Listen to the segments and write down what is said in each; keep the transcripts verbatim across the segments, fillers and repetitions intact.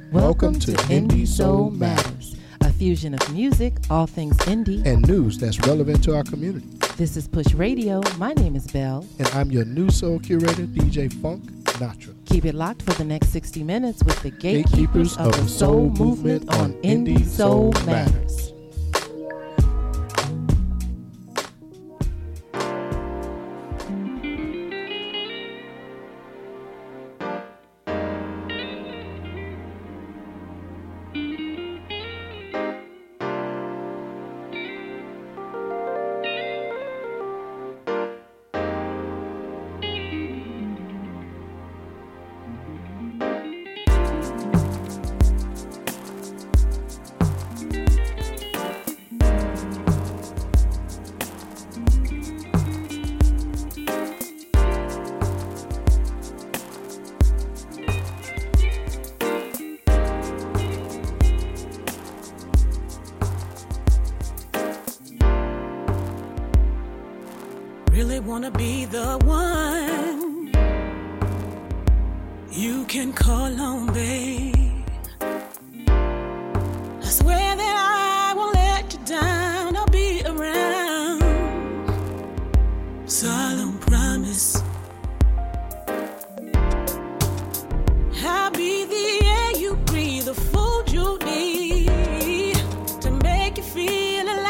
Welcome to Indie Soul Matters, a fusion of music, all things indie, and news that's relevant to our community. This is Push Radio. My name is Belle. And I'm your new soul curator, D J Funk Natra. Keep it locked for the next sixty minutes with the gatekeepers, gatekeepers of, of the soul movement on Indie Soul Matters. Really wanna be the one you can call on, babe. I swear that I won't let you down. I'll be around. Solemn promise. I'll be the air you breathe, the food you need to make you feel alive.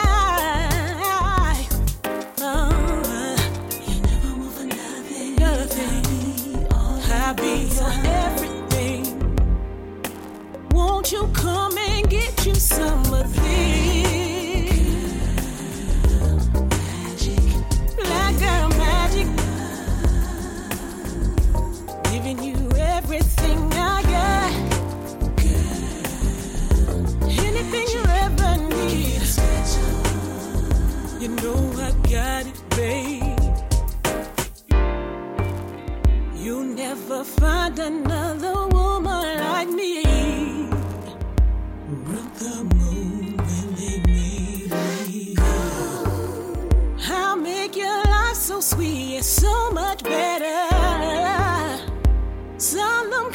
I'll be your everything. Won't you come and get you some of this? Magic, black girl magic. Giving you everything I got. Anything you ever need. You know I got it, babe. You'll never find another woman like me. Broke the mold when they made me. I'll make your life so sweet and so much better. Solemn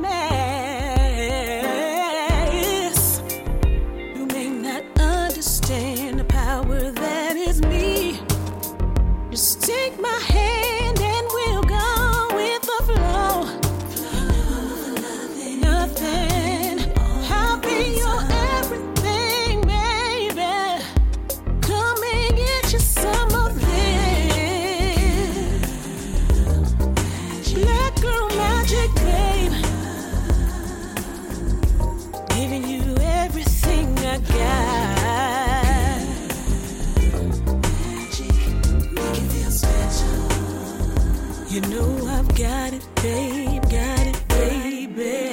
promise. You may not understand the power that is me. Just take my hand and we'll go. Nothing. I'll be your everything, baby. Come and get you some of this. Black girl magic, babe. Giving you everything I got. Magic, make it feel special. You know I've got it, babe, got it, baby.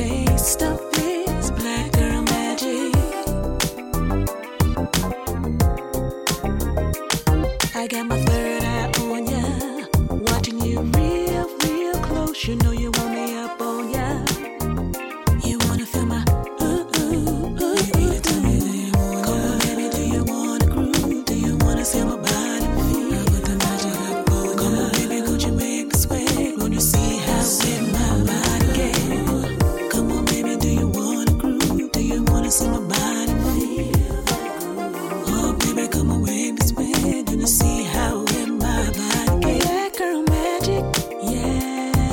taste of this black girl magic. know you want me up on ya. You wanna feel my ooh ooh ooh. Baby, tell me, do you wanna? Come on, baby, do you wanna groove? Do you wanna feel my body move? I put the magic up on ya. Come on, baby, could you make me sweat when you see how in my body get? Come on, baby, do you wanna groove? Do you wanna see my body move? Oh, baby, come on, make me sweat when you see how in my body get. Black girl magic, yeah.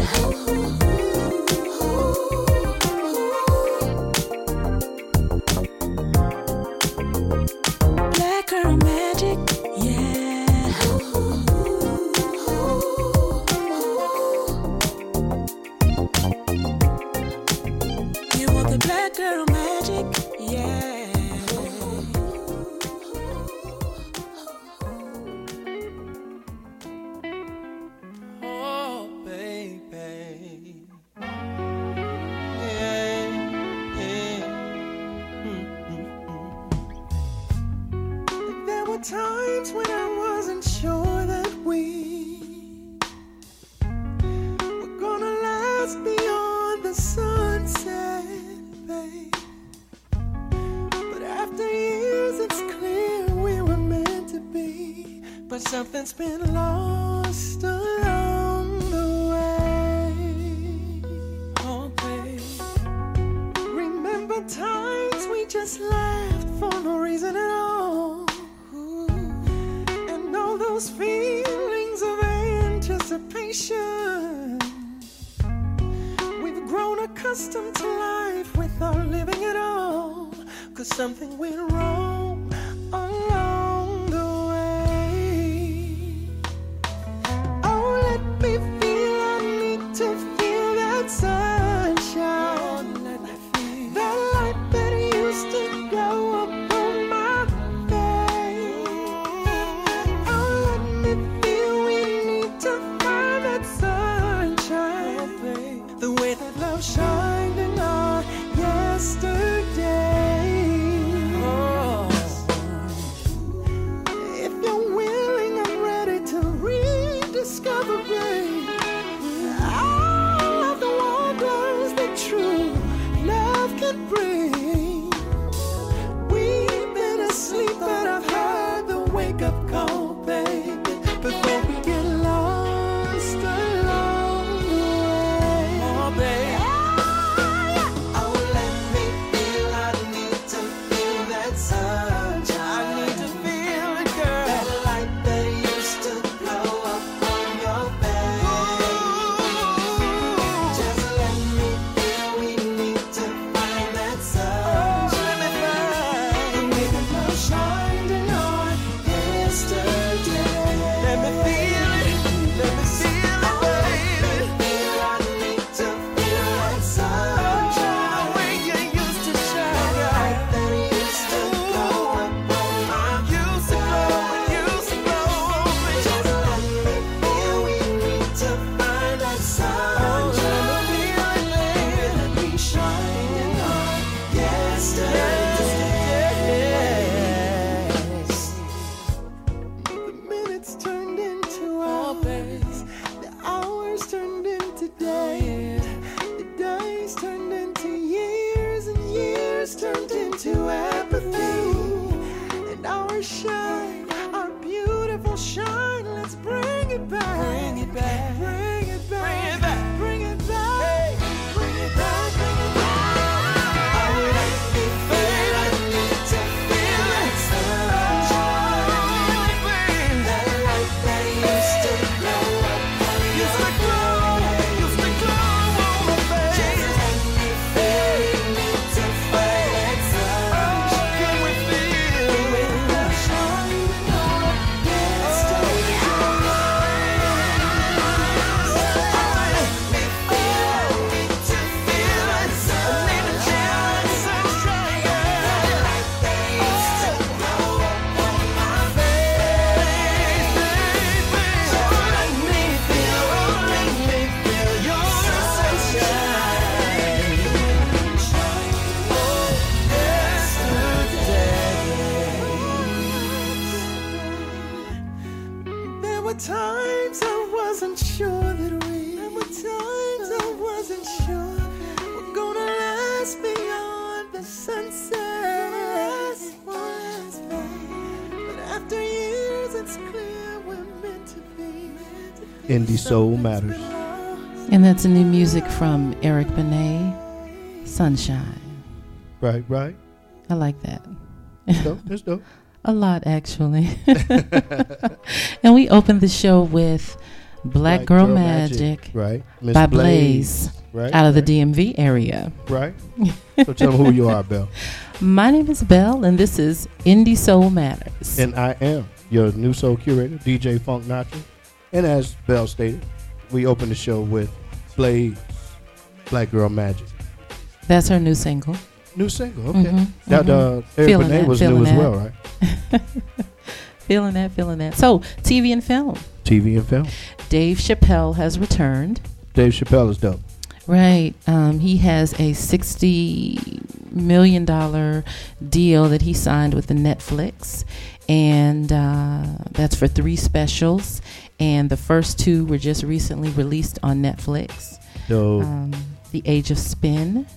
Black girl magic, yeah. You want the black girl magic, yeah. Oh, baby. Yeah, yeah. Mm-hmm. There were times when I wasn't sure that we were gonna last beyond the sunset, babe. But after years, it's clear we were meant to be. But something's been lost along the way. Oh, babe. Remember times we just laughed for no reason at all. Ooh. And all those feelings of anticipation. We've grown accustomed to life without living at all. Cause something went wrong along the way. Oh, let me feel, I need to feel that sunshine. Let me feel that light that used to go up on my face. Oh, let me feel, we need to find that sunshine. The way that love shined in our yesterday. Oh. If you're willing, I'm ready to rediscover, babe, all of the wonders that true love can bring. We've been asleep, but I've heard the wake-up call, baby, before we get lost along the way. Oh, babe. Oh, let me feel, I need to feel that sunshine. I need to feel it, girl. That light that used to glow up on your face. Just let me feel, we need to find that sunshine. Let me find the way that love shined in our yesterday. Let me feel it, let me feel it, baby. Feel, I need to feel that sunshine. The way you used to shine, that light that used to glow up on my used to glow, used to glow on me. Just let me feel, we need to find that sunshine. Let me feel it, baby. Let me shine in our yesterdays. The minutes turned into hours, the hours turned into days, the days turned into years, and years turned into apathy. And our shine, our beautiful shine, let's bring it back, bring it back, bring it back, bring it back, bring it back, bring it back. Oh, let me feel, I need to feel that sunshine. That light that used to glow up on your face. Used to glow on my face. Just let me feel, we need to find that sunshine. Can we Indie Soul Matters. And that's new music from Eric Benet, Sunshine. Right, right. I like that. That's dope. That's dope. A lot, actually. And we opened the show with Black, Black Girl, Girl Magic, Magic right? Miss by Blaze, Blaze right, out of right. the D M V area. Right. So tell them who you are, Belle. My name is Belle, and this is Indie Soul Matters. And I am your new soul curator, D J Funk Nacho. And as Belle stated, we opened the show with Blaze, Black Girl Magic. That's her new single. New single, okay. Mm-hmm, that mm-hmm. uh, Eric Benet was new as that. well, right? Feeling that, feeling that. So, T V and film. T V and film. Dave Chappelle has returned. Dave Chappelle is dope. Right. Um, he has a sixty million dollars deal that he signed with the Netflix. And uh, that's for three specials. And the first two were just recently released on Netflix. Dope. Um, The Age of Spin.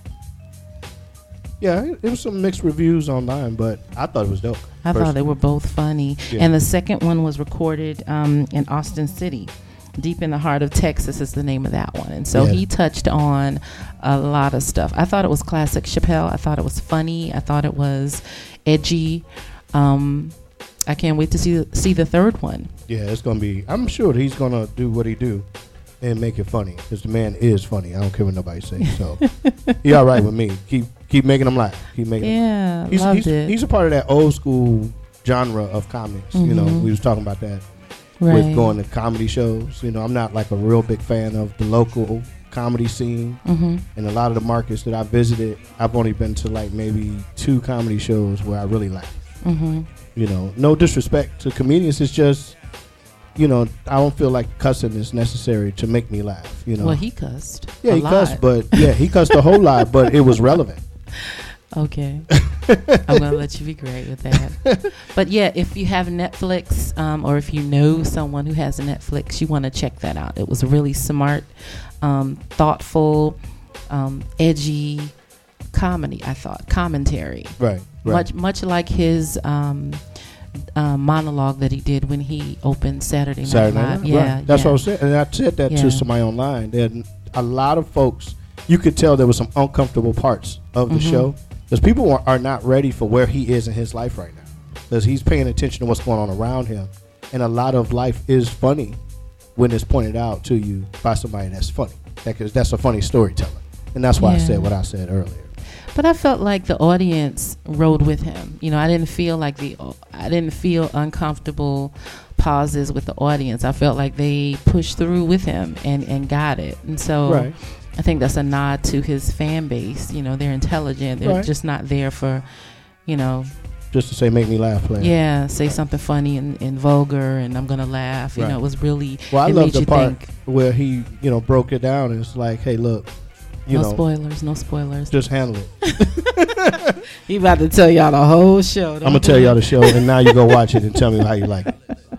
Yeah, it, it was some mixed reviews online, but I thought it was dope. I personally. thought they were both funny. Yeah. And the second one was recorded um, in Austin City. Deep in the Heart of Texas is the name of that one. And so Yeah. he touched on a lot of stuff. I thought it was classic Chappelle. I thought it was funny. I thought it was edgy. Um, I can't wait to see see the third one. Yeah, it's going to be, I'm sure he's going to do what he do and make it funny, because the man is funny. I don't care what nobody says. So he all right with me. Keep keep making him laugh. Keep making Yeah, him. He's, loved he's, it. he's a part of that old school genre of comics. Mm-hmm. You know, we was talking about that right. with going to comedy shows. You know, I'm not like a real big fan of the local comedy scene. Mm-hmm. And a lot of the markets that I visited, I've only been to like maybe two comedy shows where I really laughed. Mm-hmm. You know, no disrespect to comedians. It's just, you know, I don't feel like cussing is necessary to make me laugh. You know. Well, he cussed. Yeah, a he lot. cussed, but yeah, he cussed a whole lot, but it was relevant. Okay. I'm going to let you be great with that. But yeah, if you have Netflix um, or if you know someone who has a Netflix, you want to check that out. It was really smart, um, thoughtful, um, edgy comedy, I thought. Commentary. Right, right. Much, much like his um, uh, monologue that he did when he opened Saturday Night Saturday Live. Night, Yeah, right. That's yeah. what I was saying. And I said that Yeah. to somebody online. That a lot of folks, you could tell there was some uncomfortable parts of the Mhm. show. Because people are, are not ready for where he is in his life right now. Because he's paying attention to what's going on around him. And a lot of life is funny when it's pointed out to you by somebody that's funny. Because that's a funny storyteller. And that's why I Yeah. said what I said earlier. But I felt like the audience rode with him. You know, I didn't feel like the, I didn't feel uncomfortable pauses with the audience. I felt like they pushed through with him and, and got it. And so Right. I think that's a nod to his fan base. You know, they're intelligent. They're Right. just not there for, you know, Just to say, make me laugh, player. yeah, say something funny and, and vulgar and I'm going to laugh. You Right. know, it was really, Well, I it love made the you part think. where he, you know, broke it down. And it's like, hey, look, you No know, spoilers, no spoilers. just handle it. He about to tell y'all the whole show. I'm gonna tell y'all the show, and now you go watch it and tell me how you like it.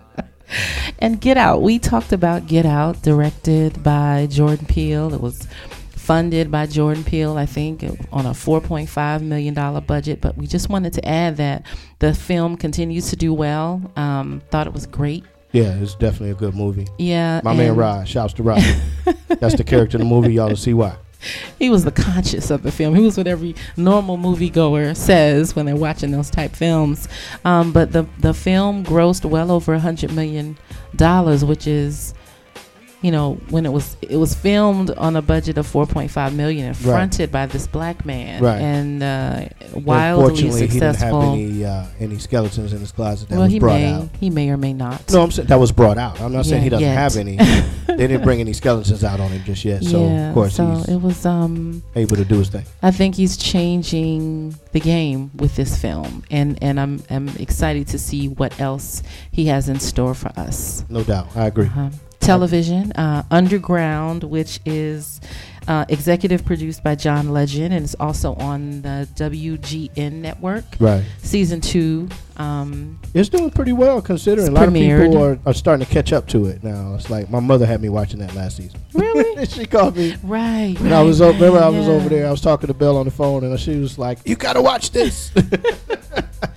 And Get Out. We talked about Get Out, directed by Jordan Peele. It was funded by Jordan Peele, I think, on a four point five million dollars budget. But we just wanted to add that the film continues to do well. Um, thought it was great. Yeah, it's definitely a good movie. Yeah. My man Rod, shouts to Rod. That's the character in the movie. Y'all will see why. He was the conscious of the film. He was what every normal moviegoer says when they're watching those type films. Um, but the the film grossed well over a hundred million dollars, which is, you know, when it was it was filmed on a budget of four point five million and Right. fronted by this black man, Right. and uh, wildly Unfortunately, successful. he didn't have any uh, any skeletons in his closet that well, was he brought may out. he may or may not. No, I'm saying that was brought out. I'm not saying Yeah, he doesn't yet. have any. They didn't bring any skeletons out on him just yet. So yeah, of course so he's it was. Um, able to do his thing. I think he's changing the game with this film, and, and I'm I'm excited to see what else he has in store for us. No doubt, I agree. Uh-huh. Television, uh, Underground, which is uh, executive produced by John Legend, and it's also on the W G N network. Right. Season two. Um, It's doing pretty well considering It's a lot of premiered. people are, are starting to catch up to it now. It's like my mother had me watching that last season. Really? She called me. right. And right, I was over, remember I was yeah. over there. I was talking to Belle on the phone, and she was like, "You gotta watch this."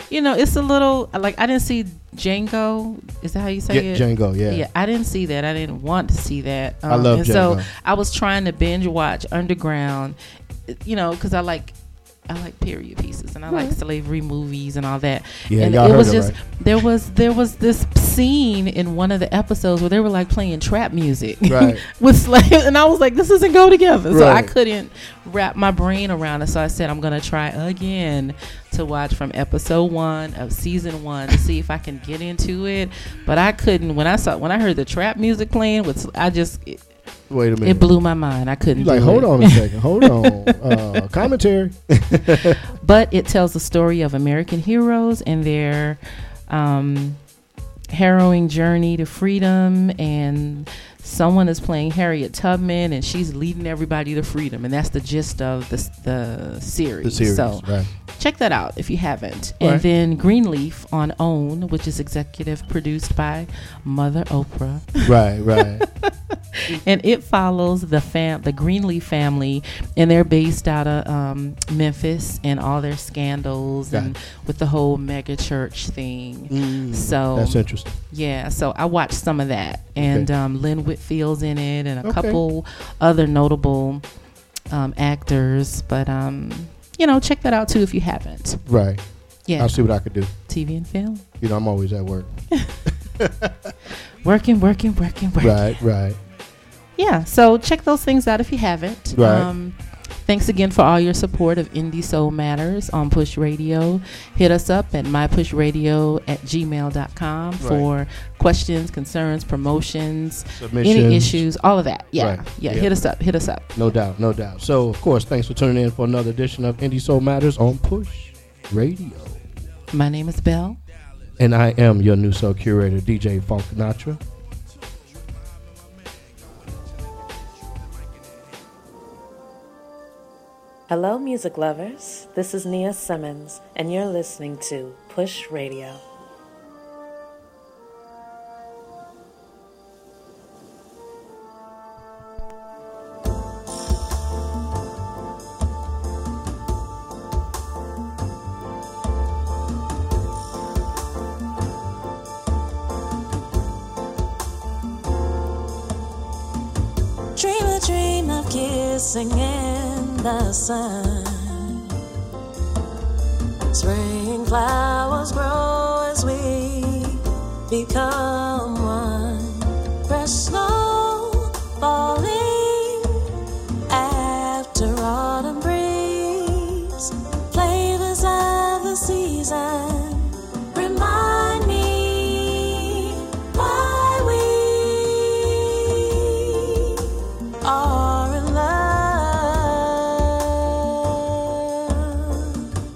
you know, it's a little like I didn't see Django. Is that how you say Yeah, it? Django, yeah. Yeah, I didn't see that. I didn't want to see that. Um, I love and Django. So I was trying to binge watch Underground, you know, because I like I like period pieces and I like slavery movies and all that. Yeah, and y'all it was heard it just right. there was there was this scene in one of the episodes where they were like playing trap music Right. with slave, and I was like, this doesn't go together. So I Right. couldn't wrap my brain around it. So I said I'm gonna try again to watch from episode one of season one to see if I can get into it. But I couldn't. When I saw when I heard the trap music playing, with I just it, Wait a minute. it blew my mind. I couldn't. You like, do hold it. on a second. Hold on. Uh, commentary. But it tells the story of American heroes and their um, harrowing journey to freedom. And someone is playing Harriet Tubman, and she's leading everybody to freedom. And that's the gist of the the series. The series, So right. check that out if you haven't. Right. And then Greenleaf on OWN, which is executive produced by Mother Oprah. Right, right. And it follows the fam, the Greenleaf family, and they're based out of um, Memphis and all their scandals Got and it. with the whole mega church thing. Mm, So that's interesting. yeah, so I watched some of that, and Okay. um, Lynn Whitfield's in it, and a Okay. couple other notable um, actors. But um, you know, check that out too if you haven't. Right. Yeah, I'll see what I could do. T V and film, You know, I'm always at work. working, working, working, working. Right, right. Yeah, so check those things out if you haven't. Right. Um, thanks again for all your support of Indie Soul Matters on Push Radio. Hit us up at mypushradio at gmail dot com Right. for questions, concerns, promotions, Submissions. any issues, all of that. Yeah, Right. yeah, Yep. hit us up, hit us up. No doubt, no doubt. So, of course, thanks for tuning in for another edition of Indie Soul Matters on Push Radio. My name is Belle. And I am your new soul curator, D J Funk Natra. Hello, music lovers. This is Nia Simmons, and you're listening to Push Radio. Dream a dream of kissing in the sun. Spring flowers grow as we become one. Fresh snow falling after autumn breeze. Flavors of the season remind me why we are in love.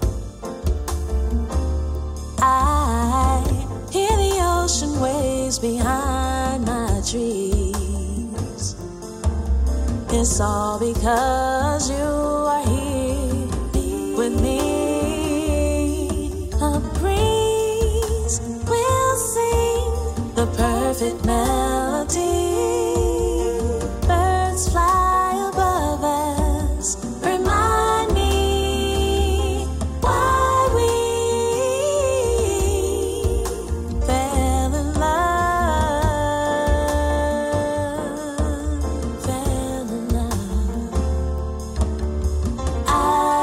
I hear the ocean waves behind my trees. It's all because you are here with me. A breeze will sing the perfect melody. Birds fly above us. Remind me why we fell in love. Fell in love. I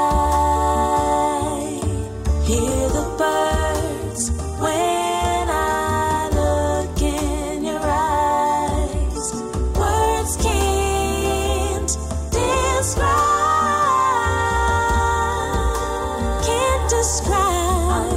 hear the birds when I look in your eyes. Words can't describe, can't describe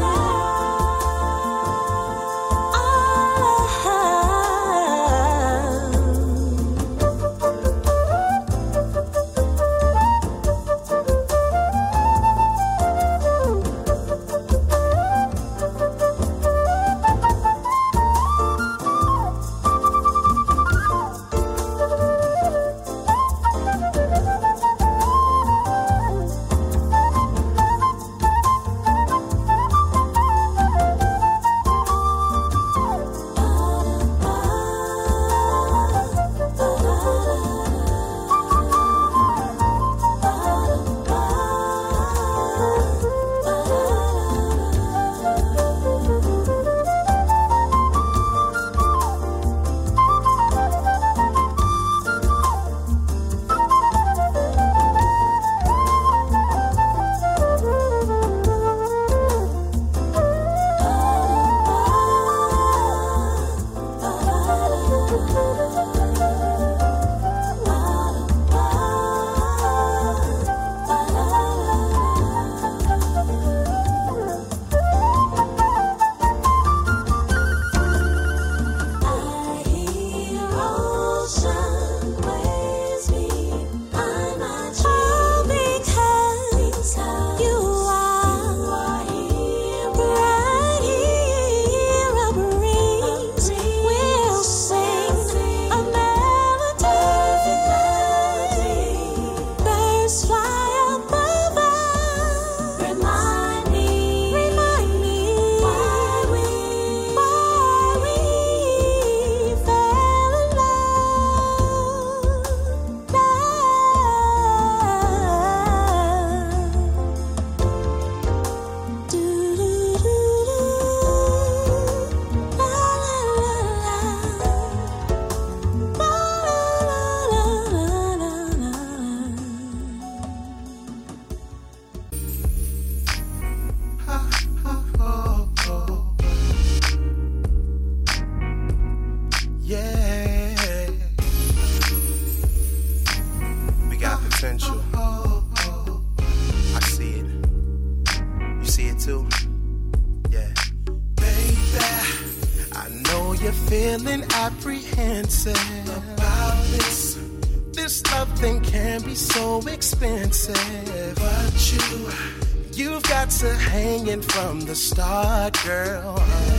feeling apprehensive about this. This love thing can be so expensive, but you, you've got to hang in from the start, girl.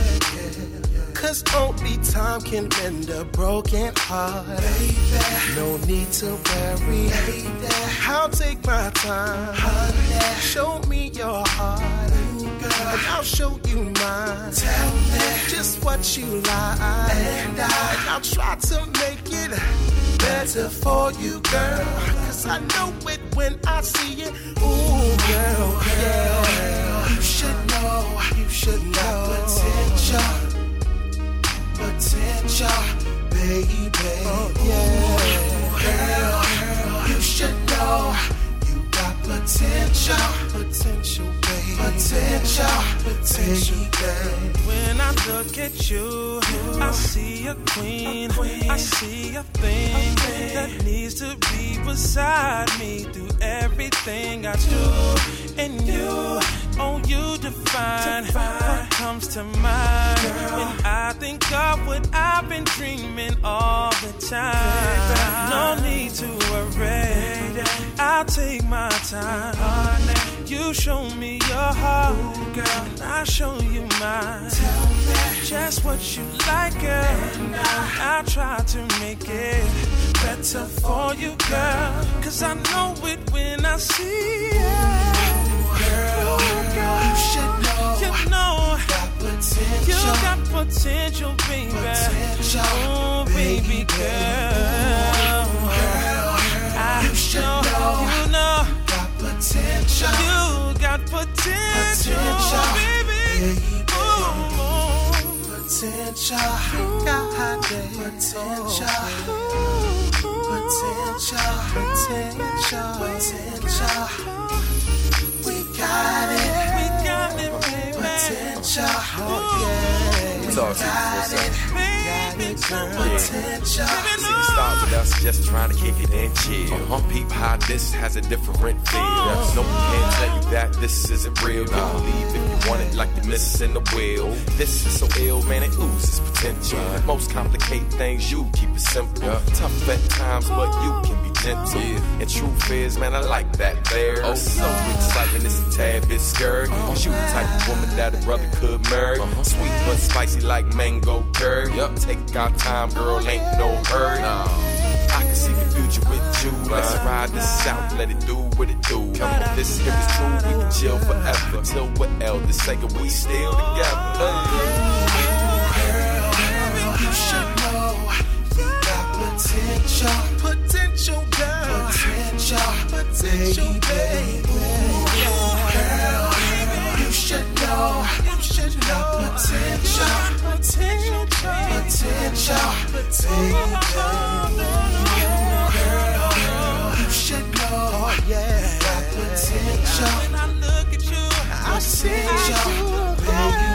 Cause only time can mend a broken heart, baby. No need to worry, baby. I'll take my time, honey. Show me your heart, girl, and I'll show you mine. Tell me just what you like, and, I, and I'll try to make it better for you, girl. Cause I know it when I see it. Ooh, girl, girl, you should know, you should know potential. Potential, baby, oh, yeah. Girl, girl, you should know you got potential, potential, baby, potential, potential, baby. When I look at you, I see a queen, I see a thing that needs to be beside me through everything I do, and you. Oh, you define, define what comes to mind, girl. When I think of what I've been dreaming all the time. No need to worry, I'll take my time. You show me your heart, girl, and I'll show you mine. Tell me just what you like, girl. I'll try to make it better for you, girl. Cause I know it when I see it. Girl, girl, you should know, you know, got potential. You got potential, baby. Potential, oh, baby, girl. Girl, I you should know, know, you know, got potential. You got potential, potential baby. baby. Ooh, potential, got potential, potential, potential, potential. Got it, we got it, baby. Potential, oh yeah. We got it, baby. Potential. See, it start with us just trying to kick it and chill. Uh-huh. Peep how this has a different feel. Oh. No one can tell you that this isn't real. You believe if you want it like you're missing the wheel. This is so ill, man, it oozes potential. Right. Most complicate things, you keep it simple. Yeah. Tough at times, but you can be gentle. Yeah. And truth is, man, I like that there. Oh, so exciting, it's a tad bit scary. Uh-huh. You the type of woman that a brother could marry. Uh-huh. Sweet but spicy like mango curry. Yep. Take our time, girl, ain't no hurry. No. I can see the future with you. Let's ride this out, let it do what it do. Come on, this here is true, we can chill forever. Till we're elders, say we still together. Girl, you should know you got potential, potential, girl, potential, potential, baby. Girl, you should know, you should know potential, potential, potential, potential. Girl, you should know, yeah, got potential. When I look at you, I see you, baby.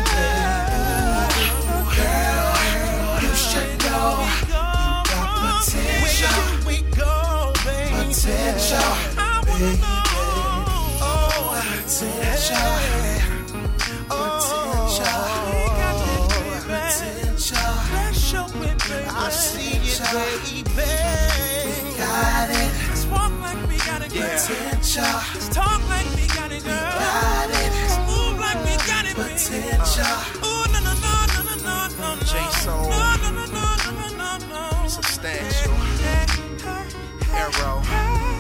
Girl, you should know you got potential. Where we go, baby? Potential, baby. Oh, potential, potential, potential. Let's show it, baby. I see it, baby. We got it. Let's walk like we got it, girl. Potential. Let's talk like we got it, girl. We got it. Let's move like we got it, baby. Potential. Ooh, no, no, no, no, no, no, no, no. J-Soul. No, no, no, no, no, no, no. Substantial. Arrow.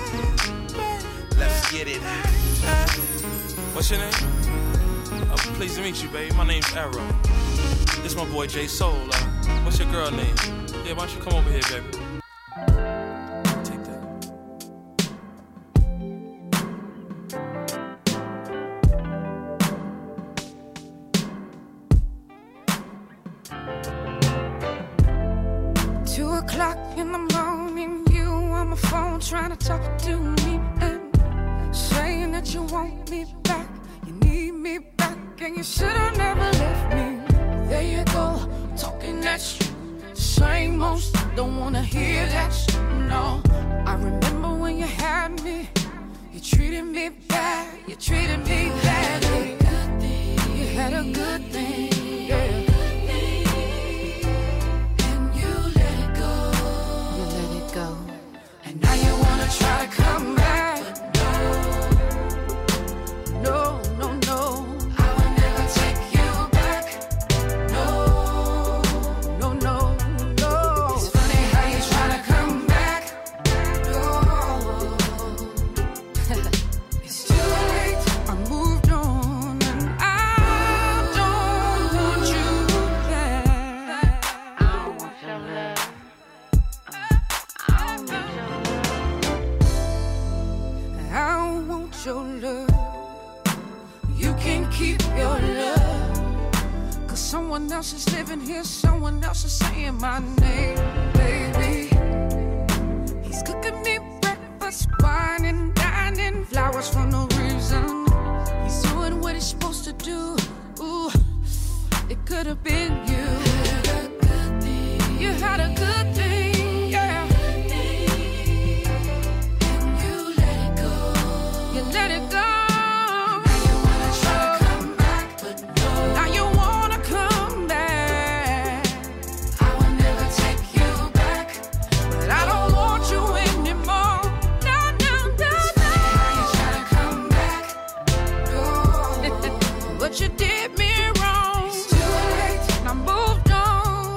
Let's get it. What's your name? I'm pleased to meet you, baby. My name's Arrow. This my boy J-Soul. Uh, what's your girl name? Yeah, why don't you come over here, baby? Take that. Two o'clock in the morning, you on my phone trying to talk to me and saying that you want me back, you need me back, and you should have never left me. There you go, talking that shit. Same old shit, don't wanna hear that shit, no. I remember when you had me, you treated me bad, you treated me badly. You had a good thing, yeah. your love. You can keep your love. Cause someone else is living here, someone else is saying my name, baby. He's cooking me breakfast, wine and dining, flowers for no reason. He's doing what he's supposed to do. Ooh, it could have been you. You had a good thing, yeah. And you let it go. You let it go. Now you wanna try to come back, but no. Now you wanna come back. I will never take you back, but I don't want you anymore. No, no, no, no. Now you try to come back, no. But you did me wrong. It's too late. And I moved on.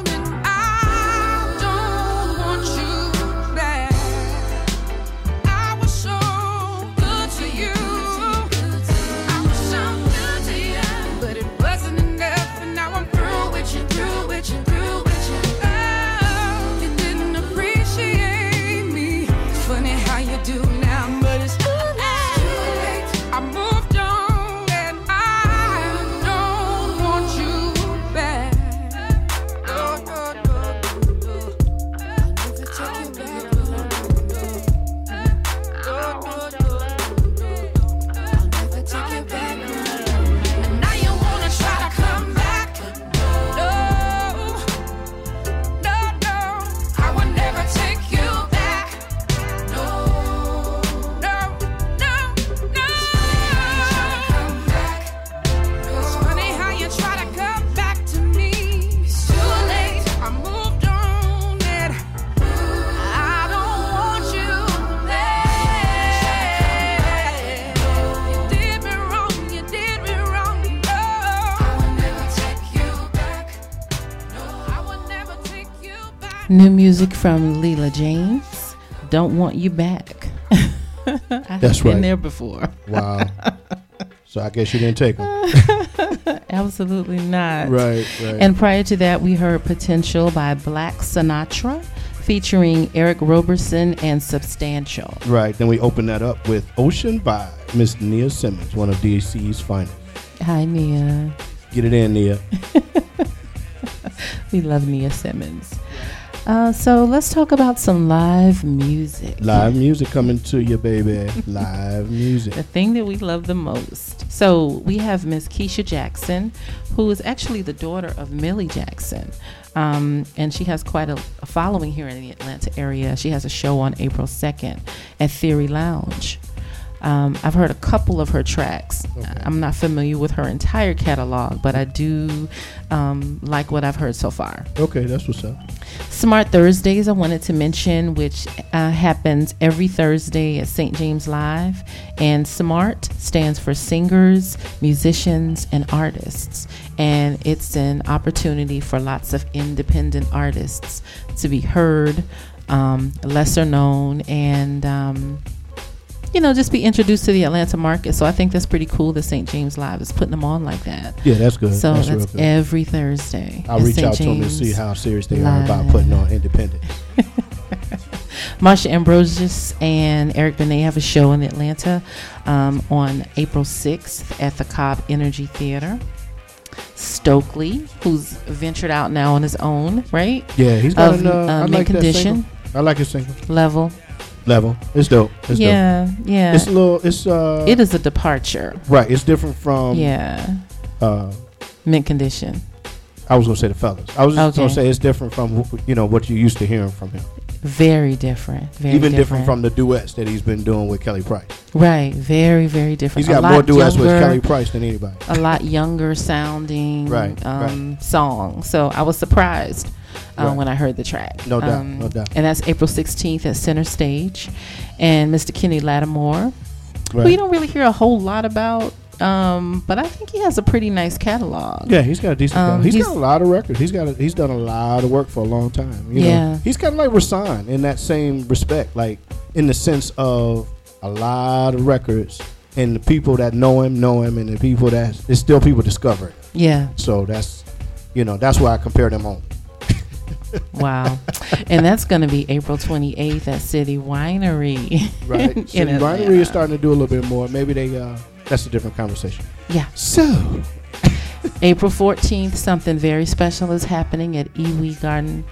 New music from Leela James, Don't Want You Back. I've That's been right. there before. Wow. So I guess you didn't take them. Absolutely not. Right, right. And prior to that, we heard Potential by Black Sinatra, featuring Eric Roberson and Substantial. Right. Then we open that up with Ocean by Miss Nia Simmons, one of D C's finest. Hi, Nia. Get it in, Nia. We love Nia Simmons. Uh, so let's talk about some live music. Live music coming to you, baby. Live music. The thing that we love the most. So we have Miss Keisha Jackson, who is actually the daughter of Millie Jackson. Um, and she has quite a, a following here in the Atlanta area. She has a show on April second at Theory Lounge. Um, I've heard a couple of her tracks. Okay. I'm not familiar with her entire catalog, but I do um, like what I've heard so far. Okay, that's what's up. Smart Thursdays, I wanted to mention, which uh, happens every Thursday at Saint James Live. And SMART stands for singers, musicians, and artists. And it's an opportunity for lots of independent artists to be heard, um, lesser known, and um, you know, just be introduced to the Atlanta market. So I think that's pretty cool that Saint James Live is putting them on like that. Yeah, that's good. So that's, that's every Thursday. I'll reach out to them and see how serious they Live. are about putting on independent. Marsha Ambrosius and Eric Benet have a show in Atlanta um, on April sixth at the Cobb Energy Theater. Stokely, who's ventured out now on his own, right? Yeah, he's got of, an, uh, uh, I Mint like Condition. that single. I like his single. Level. Level. It's dope. It's yeah, dope. yeah. It's a little. It's uh. It is a departure. Right. It's different from. Yeah. Uh. Mint Condition. I was gonna say the fellas. I was just Okay. gonna say it's different from you know what you used to hearing from him. Very different. Very Even different. different from the duets that he's been doing with Kelly Price. Right. Very, very different. He's got a more lot duets younger, with Kelly Price than anybody. A lot younger sounding Right, um, song. So I was surprised uh, Right. when I heard the track. No doubt, Um, no doubt. And that's April sixteenth at Center Stage. And Mister Kenny Lattimore, Right. who you don't really hear a whole lot about, um, but I think he has a pretty nice catalog. Yeah, he's got a decent. Um, catalog. He's, he's- got a lot of records. He's got. A, he's done a lot of work for a long time. You Yeah. know? He's kind of like Rasan in that same respect, like in the sense of a lot of records, and the people that know him know him, and the people that it's still people discovering. Yeah. So that's, you know, that's why I compare them on. Wow. And that's going to be April twenty-eighth at City Winery. Right. in City Atlanta. Winery is starting to do a little bit more. Maybe they, uh, that's a different conversation. Yeah. So, April fourteenth, something very special is happening at Iwi Garden.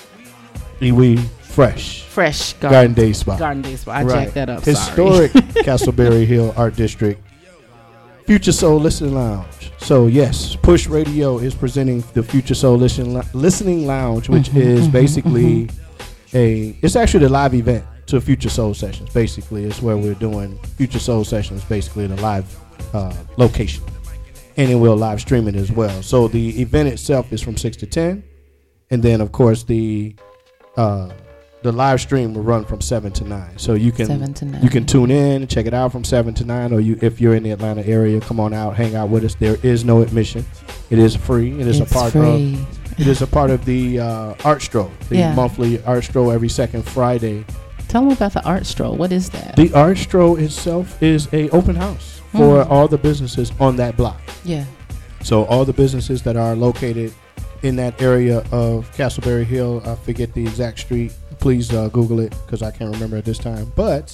Iwi Fresh. Fresh Garden, Garden, Day Spa. Garden Day Spa. I Right. jacked that up. Historic Sorry. Castleberry Hill Art District. Future Soul Listening Lounge. So, yes, Push Radio is presenting the Future Soul Listen, Listening Lounge, which Mhm, is mhm, basically a, it's actually the live event to Future Soul Sessions, basically. It's where we're doing Future Soul Sessions, basically the live uh, location. And then we'll live stream it as well. So, the event itself is from six to ten. And then, of course, the uh, the live stream will run from seven to nine. So you can seven to nine. you can tune in and check it out from seven to nine, or you if you're in the Atlanta area, come on out, hang out with us. There is no admission. It is free. It is It's a part free. of it is a part of the uh, Art Stroll, the Yeah. monthly Art Stroll every second Friday. Tell them about the art stroll. What is that? The Art Stroll itself is a open house for Mm. all the businesses on that block. Yeah. So all the businesses that are located in that area of Castleberry Hill, I forget the exact street. Please uh, Google it because I can't remember at this time. But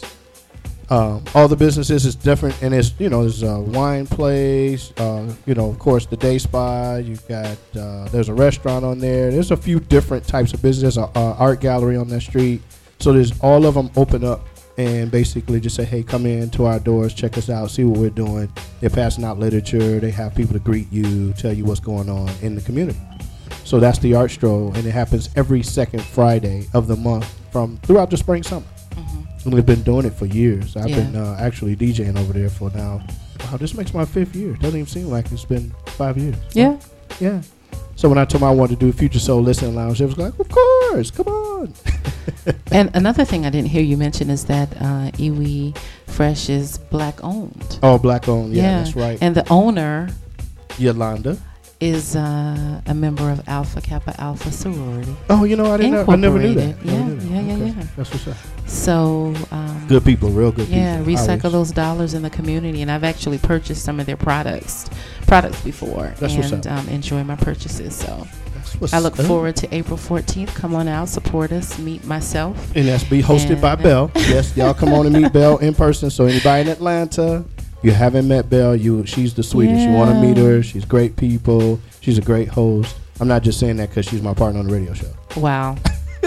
um, all the businesses is different, and it's you know there's a wine place, uh, you know of course the day spa. You've got uh, there's a restaurant on there. There's a few different types of business. There's a, a art gallery on that street. So there's all of them open up and basically just say, hey, come in to our doors, check us out, see what we're doing. They're passing out literature. They have people to greet you, tell you what's going on in the community. So that's the Art Stroll, and it happens every second Friday of the month from throughout the spring, summer. Mm-hmm. And we've been doing it for years. I've Yeah. been uh, actually DJing over there for now. Wow, this makes my fifth year. Doesn't even seem like it's been five years. Yeah. Yeah. So when I told them I wanted to do Future Soul Listening Lounge, it was like, of course, come on. And another thing I didn't hear you mention is that uh, Iwi Fresh is black owned. Oh, black owned. Yeah, that's right. And the owner Yolanda. is uh, a member of Alpha Kappa Alpha sorority. Oh, you know, I didn't. Know, I never knew that. Incorporated. Never Yeah, knew that. yeah, yeah, Okay. yeah. That's what's up. So um, Good people, real good yeah, people. recycle Always. those dollars in the community, and I've actually purchased some of their products products before, That's what's and up. um, enjoy my purchases. So That's what's I look up. forward to April fourteenth. Come on out, support us, meet myself. And that's be hosted by And- Belle. Yes, y'all come on and meet Belle in person. So anybody in Atlanta, you haven't met Belle, you she's the sweetest. You want to Yeah. meet her. She's great people. She's a great host. I'm not just saying that because she's my partner on the radio show. Wow.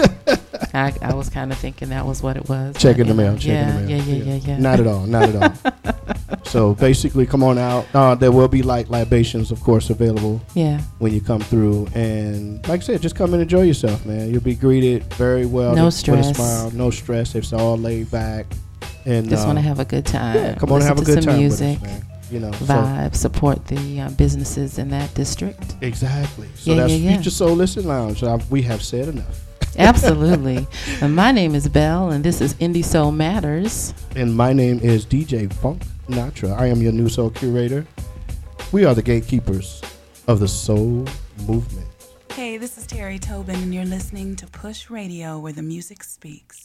I, I was kind of thinking that was what it was. Checking but, the you know, mail. Checking yeah, the mail. yeah, yeah, yeah, yeah. Not at all. Not at all. So basically, come on out. Uh, there will be light libations, of course, available Yeah. when you come through. And like I said, just come and enjoy yourself, man. You'll be greeted very well. No with stress. a smile. No stress. It's all laid back. And Just uh, want to have a good time. yeah, come on and Listen have a to good some time music, with us, man. You know, so- vibe, support the uh, businesses in that district. Exactly. So Yeah, that's yeah, yeah. Future Soul Listen Lounge. Uh, we have said enough. Absolutely. And my name is Belle, and this is Indie Soul Matters. And my name is D J Funk Natra. I am your new soul curator. We are the gatekeepers of the soul movement. Hey, this is Terry Tobin, and you're listening to Push Radio, where the music speaks.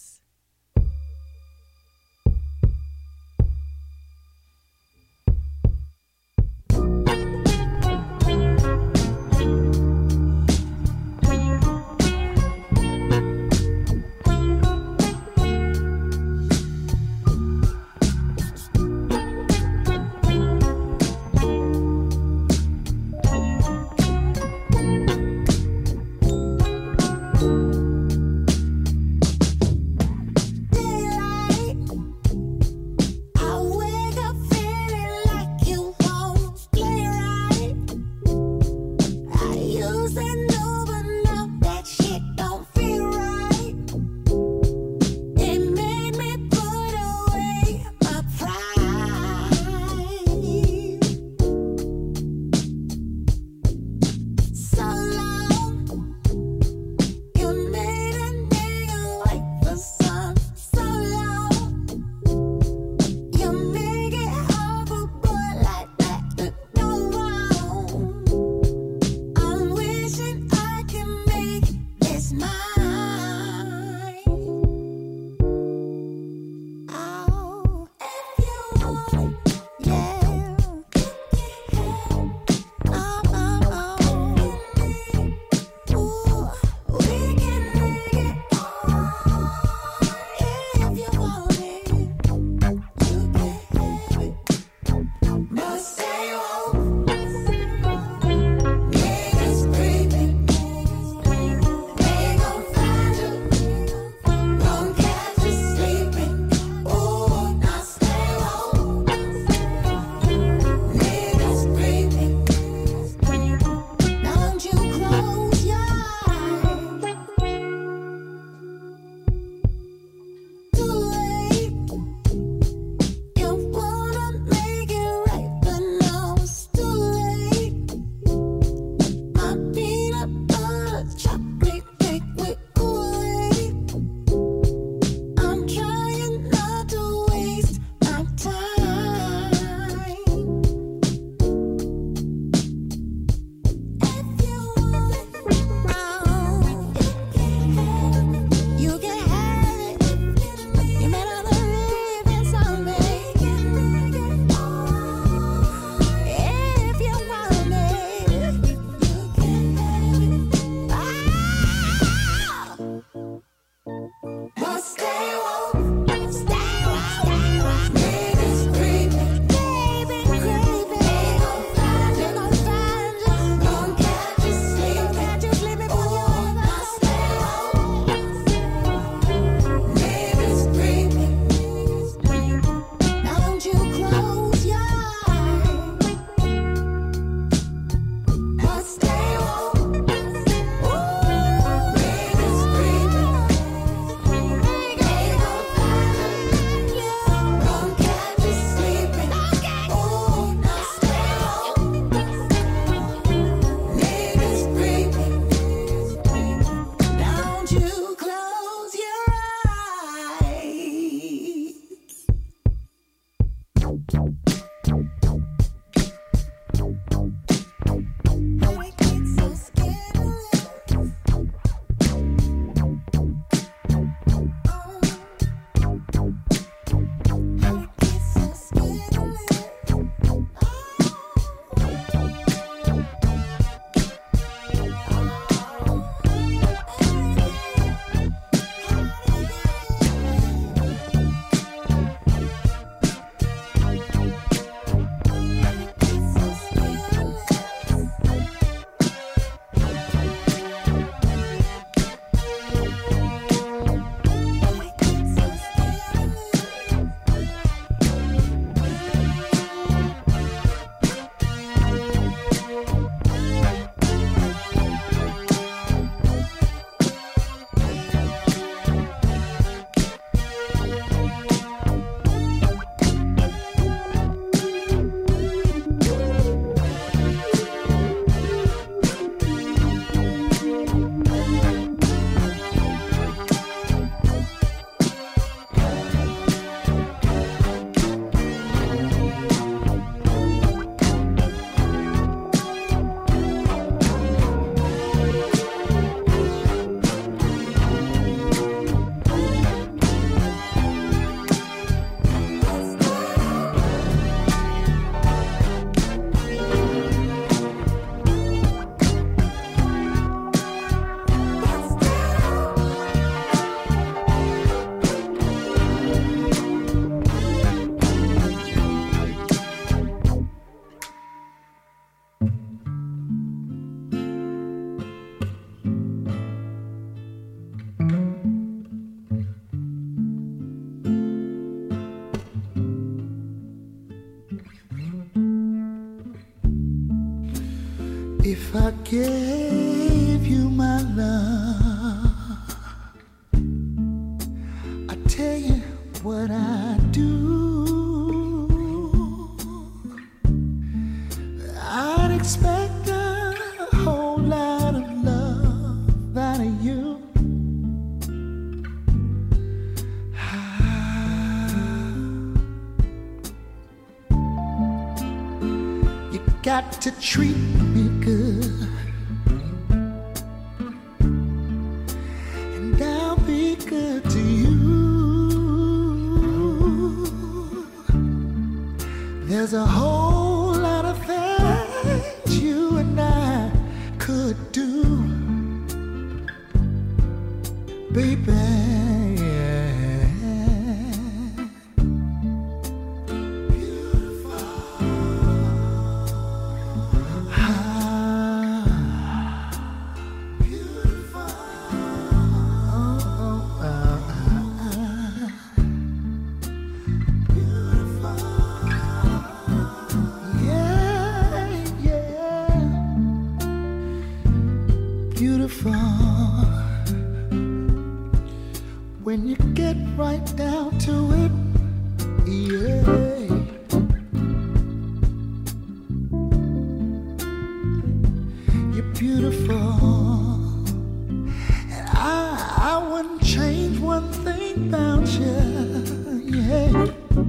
We can If I gave you my love, I tell you what I do. I'd expect a whole lot of love out of you. You got to treat me good, and I'll be good to you. There's a whole lot of things you and I could do, baby. When you get right down to it, yeah. You're beautiful, and I, I wouldn't change one thing about you, yeah.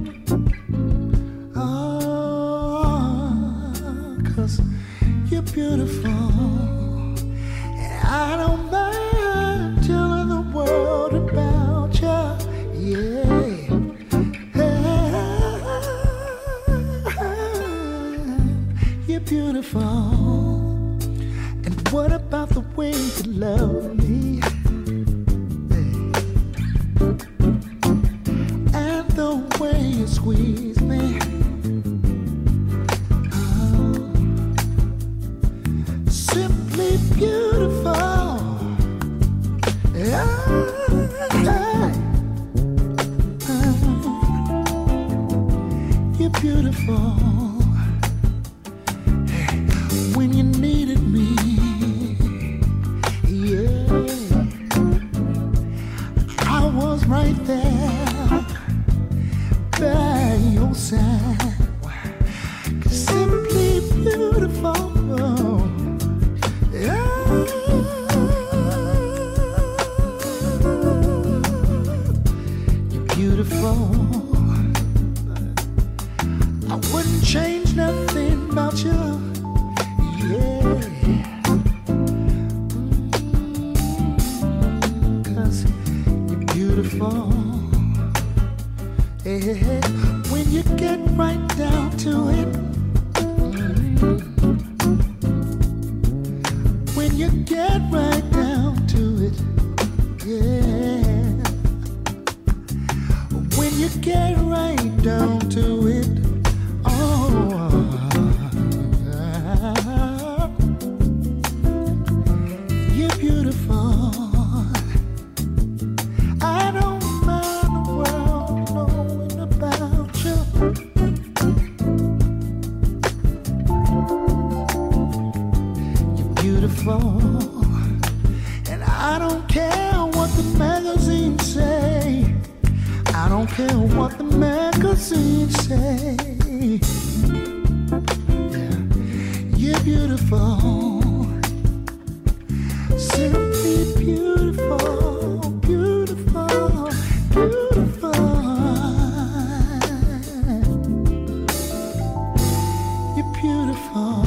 Oh, 'cause you're beautiful, and I don't mind telling the world about you, yeah. You're beautiful. And what about the way you love me? And the way you squeeze me. Oh, simply beautiful. Yeah. You're beautiful. When you needed me, yeah, I was right there by your side. Simply beautiful, yeah. You're beautiful. sing, say, yeah, you're beautiful, simply beautiful, beautiful, beautiful. You're beautiful.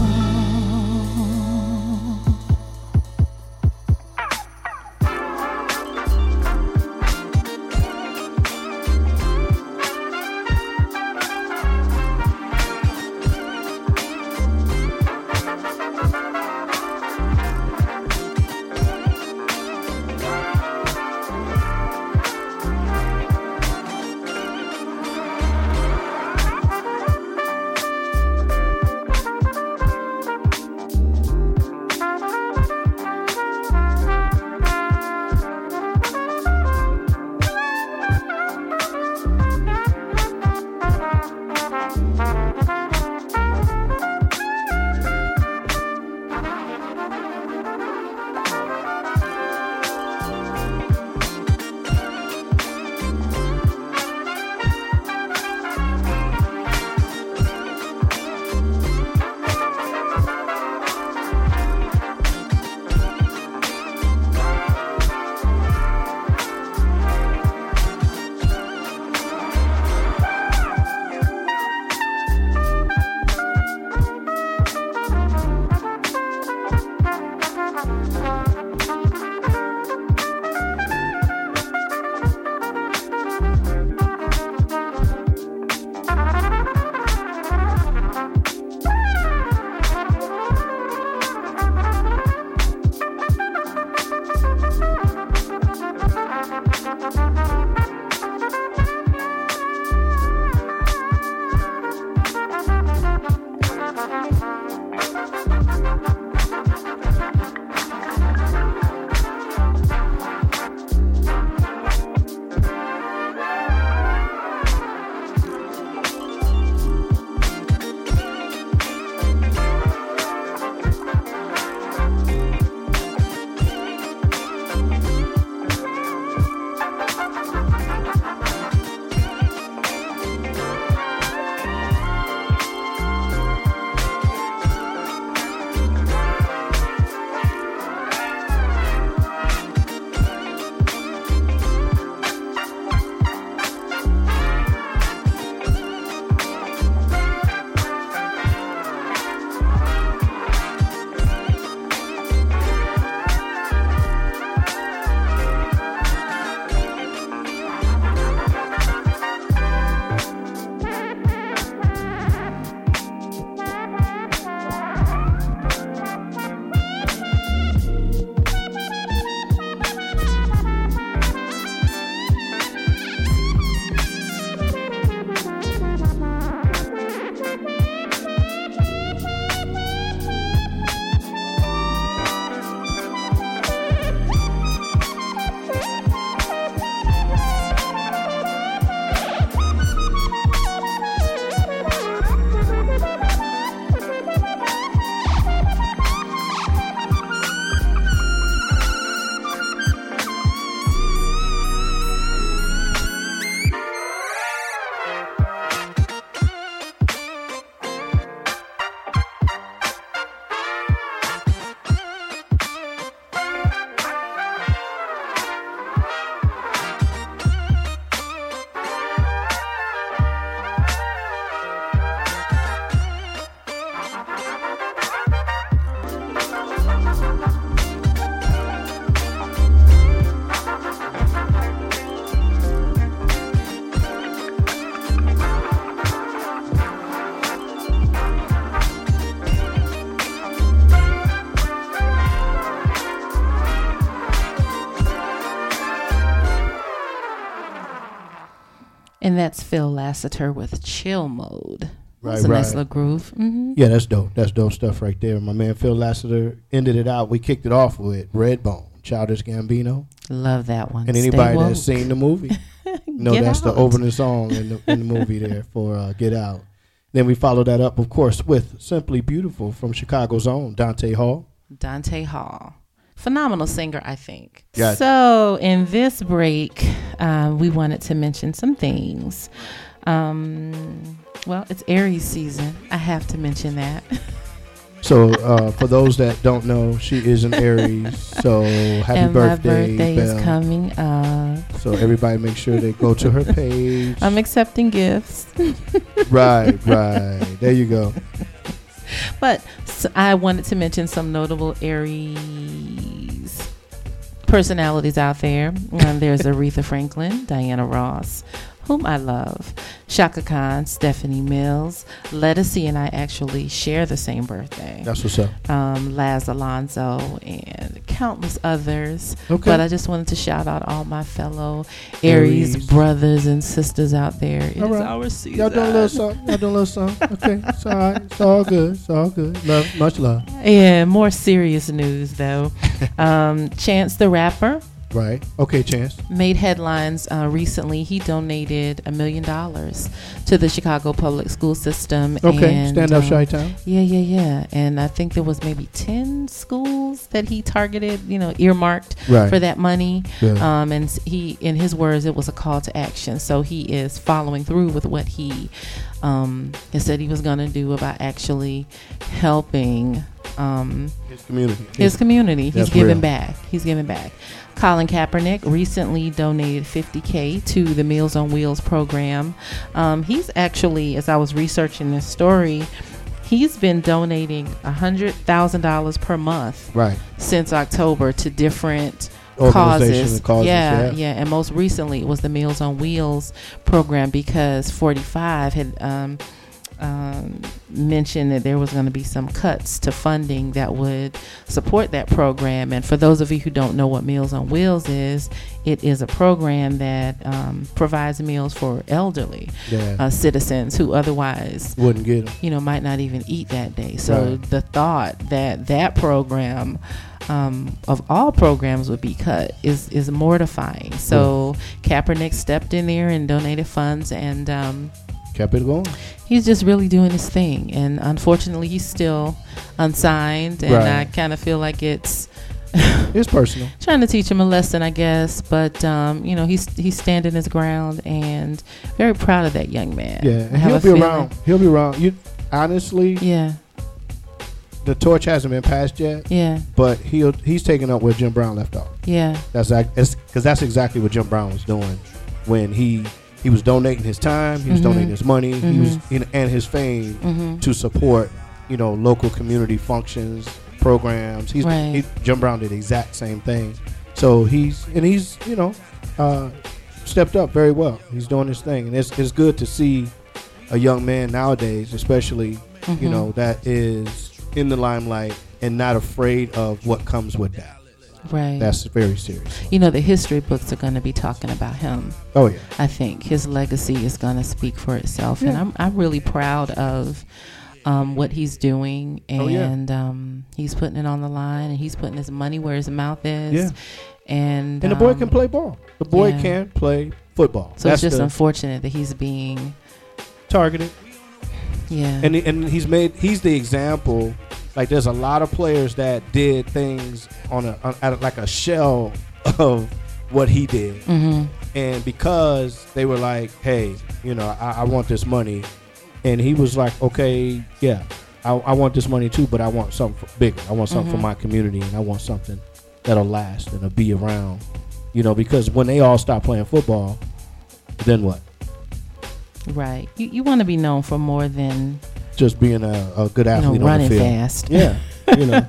And that's Phil Lassiter with Chill Mode. Right, That's a right. nice little groove. Mm-hmm. Yeah, that's dope. That's dope stuff right there. My man Phil Lassiter ended it out. We kicked it off with Redbone, Childish Gambino. Love that one. And Stay anybody woke. that's seen the movie, know Get that's Out. the opening song in the, in the movie there for uh, Get Out. Then we followed that up, of course, with Simply Beautiful from Chicago's own Dante Hall. Dante Hall. Phenomenal singer, I think. Gotcha. So in this break, uh, we wanted to mention some things. Um, well, it's Aries season. I have to mention that. So uh, for those that don't know, she is an Aries. So happy and birthday, my birthday Belle. is coming up. So everybody make sure they go to her page. I'm accepting gifts. Right, right. There you go. But so I wanted to mention some notable Aries personalities out there. Um, there's Aretha Franklin, Diana Ross, whom I love, Shaka Khan, Stephanie Mills. Lettucey and I actually share the same birthday. That's what's up. Um, Laz Alonso and countless others. Okay. But I just wanted to shout out all my fellow Aries, Aries. brothers and sisters out there. It's All right. our season. Y'all doing a little something. Y'all doing a little something. Okay. It's all right. It's all good. It's all good. Love, much love. Yeah, more serious news though. um, Chance the Rapper Right. Okay, Chance. made headlines uh, recently. He donated a million dollars to the Chicago public school system. Okay. and, Stand up, um, Chi-Town. Yeah, yeah, yeah. And I think there was maybe ten schools that he targeted, you know, earmarked Right. for that money. Yeah. Um, and s- he, in his words, it was a call to action. So he is following through with what he um, has said he was going to do about actually helping um, His community. his community. He's That's giving real. back. He's giving back. Colin Kaepernick recently donated fifty K to the Meals on Wheels program. Um, he's actually, as I was researching this story, he's been donating one hundred thousand dollars per month Right. since October to different Organizations causes. and causes, yeah, yeah. yeah. And most recently it was the Meals on Wheels program because forty-five had um, um, mentioned that there was going to be some cuts to funding that would support that program. And for those of you who don't know what Meals on Wheels is, it is a program that um, provides meals for elderly Yeah. uh, citizens who otherwise Wouldn't get them. you know, might not even eat that day. So Right. the thought that that program, um, of all programs, would be cut is is mortifying. So Kaepernick stepped in there and donated funds, and um, Kept it going. he's just really doing his thing. And unfortunately, he's still unsigned, and Right. I kind of feel like it's It's personal. trying to teach him a lesson, I guess. But um, you know, he's he's standing his ground, and very proud of that young man. Yeah. I And have he'll a be feeling- around. He'll be around. You honestly, Yeah, the torch hasn't been passed yet, yeah, but he'll he's taking up where Jim Brown left off. yeah. That's because that's exactly what Jim Brown was doing when he he was donating his time, he was Mhm. donating his money, he was Mhm. you know, and his fame Mm-hmm. to support you know local community functions, programs. He's Right. he, Jim Brown did the exact same thing. So he's and he's you know uh, stepped up very well. He's doing his thing, and it's it's good to see a young man nowadays, especially Mm-hmm. you know that is in the limelight and not afraid of what comes with that. Right. That's very serious. You know, the history books are going to be talking about him. Oh yeah. I think his legacy is going to speak for itself, and Yeah. I'm I'm really proud of um, what he's doing, Oh, yeah. and um, he's putting it on the line, and he's putting his money where his mouth is. Yeah. And And the boy um, can play ball. The boy yeah. can play football. So That's it's just the unfortunate that he's being, targeted. yeah, And he, and he's made he's the example. Like there's a lot of players that did things on a on, at a- like a shell of what he did, mm-hmm. and because they were like, hey, you know, I, I want this money, and he was like, okay, yeah, I, I want this money too, but I want something for bigger. I want something Mhm. for my community, and I want something that'll last and will be around. You know, because when they all stop playing football, then what? right. You you want to be known for more than Just being a, a good you know athlete on running the field. fast. Yeah, you know.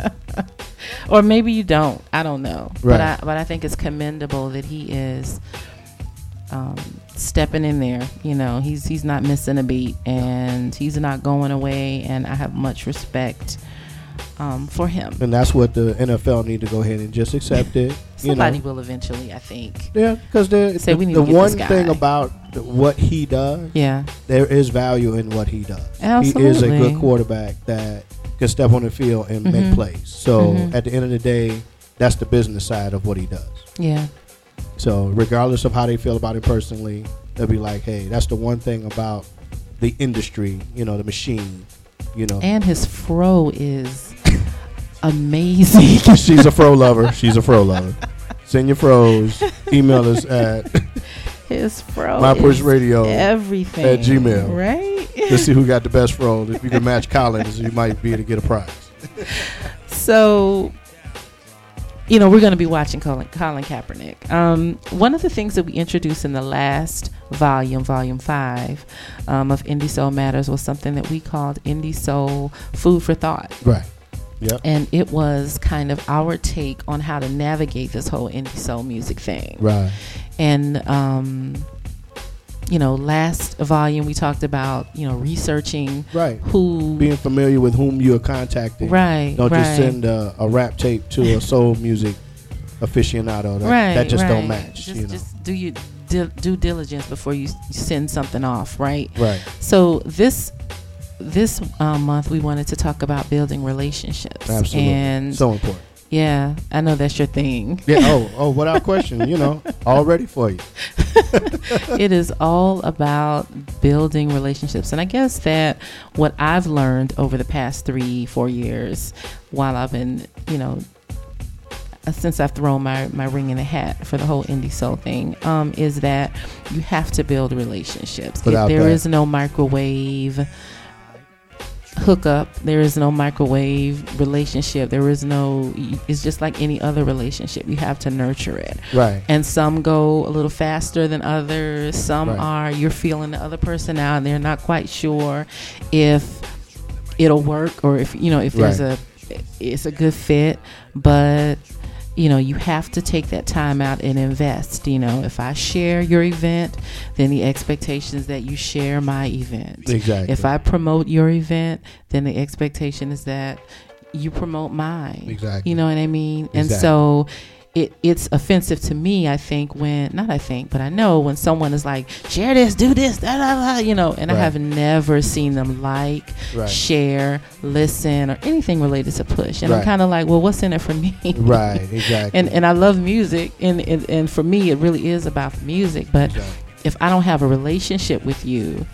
Or maybe you don't. I don't know. But Right. I but I think it's commendable that he is um, stepping in there. You know, he's he's not missing a beat, and he's not going away. And I have much respect um, for him. And that's what the N F L need to go ahead and just accept it. You Somebody know? will eventually, I think. Yeah, because the, Say the, we need the to get one this thing guy. about the, what he does, Yeah. there is value in what he does. He is a Absolutely. good quarterback that can step on the field and make Mhm. plays. So Mhm. at the end of the day, that's the business side of what he does. Yeah. So regardless of how they feel about him personally, they'll be like, hey, that's the one thing about the industry, you know, the machine, you know. And his fro is amazing. She's a fro lover. She's a fro lover. Send your fros. Email us at his fro. My Push is Radio everything at Gmail. Right? Let's see who got the best fro. If you can match Collins, you might be able to get a prize. So, you know, we're going to be watching Colin, Colin Kaepernick. Um, one of the things that we introduced in the last volume, volume five, um, of Indie Soul Matters was something that we called Indie Soul Food for Thought. Right. Yep. And it was kind of our take on how to navigate this whole indie soul music thing. Right. And, um, you know, last volume we talked about, you know, researching right. who. Being familiar with whom you're contacting. Right. Don't right. just send a, a rap tape to a soul music aficionado. That, right. that just right. don't match. Just, you know? just do your di- due diligence before you send something off. Right. Right. So this. This um, month, we wanted to talk about building relationships. Absolutely. And so important. Yeah, I know that's your thing. Yeah. Oh, oh, without question, you know, all ready for you. It is all about building relationships. And I guess that what I've learned over the past three, four years while I've been, you know, since I've thrown my, my ring in the hat for the whole indie soul thing, um, is that you have to build relationships. Without There that. is no microwave hookup. There is no microwave relationship. There is no, it's just like any other relationship. You have to nurture it. Right. And some go a little faster than others. Some Right. are, you're feeling the other person out and they're not quite sure if it'll work or if, you know, if there's Right. a, it's a good fit. But, you know, you have to take that time out and invest. You know, if I share your event, then the expectation is that you share my event. Exactly. If I promote your event, then the expectation is that you promote mine. Exactly. You know what I mean? And Exactly. so it it's offensive to me, I think, when, not I think, but I know when someone is like, share this, do this, da da da, you know, and Right. I have never seen them like, Right. share, listen, or anything related to Push. And I'm Right. kind of like, well, what's in it for me? Right. Exactly. and and I love music, and, and and for me, it really is about the music. But Exactly. if I don't have a relationship with you,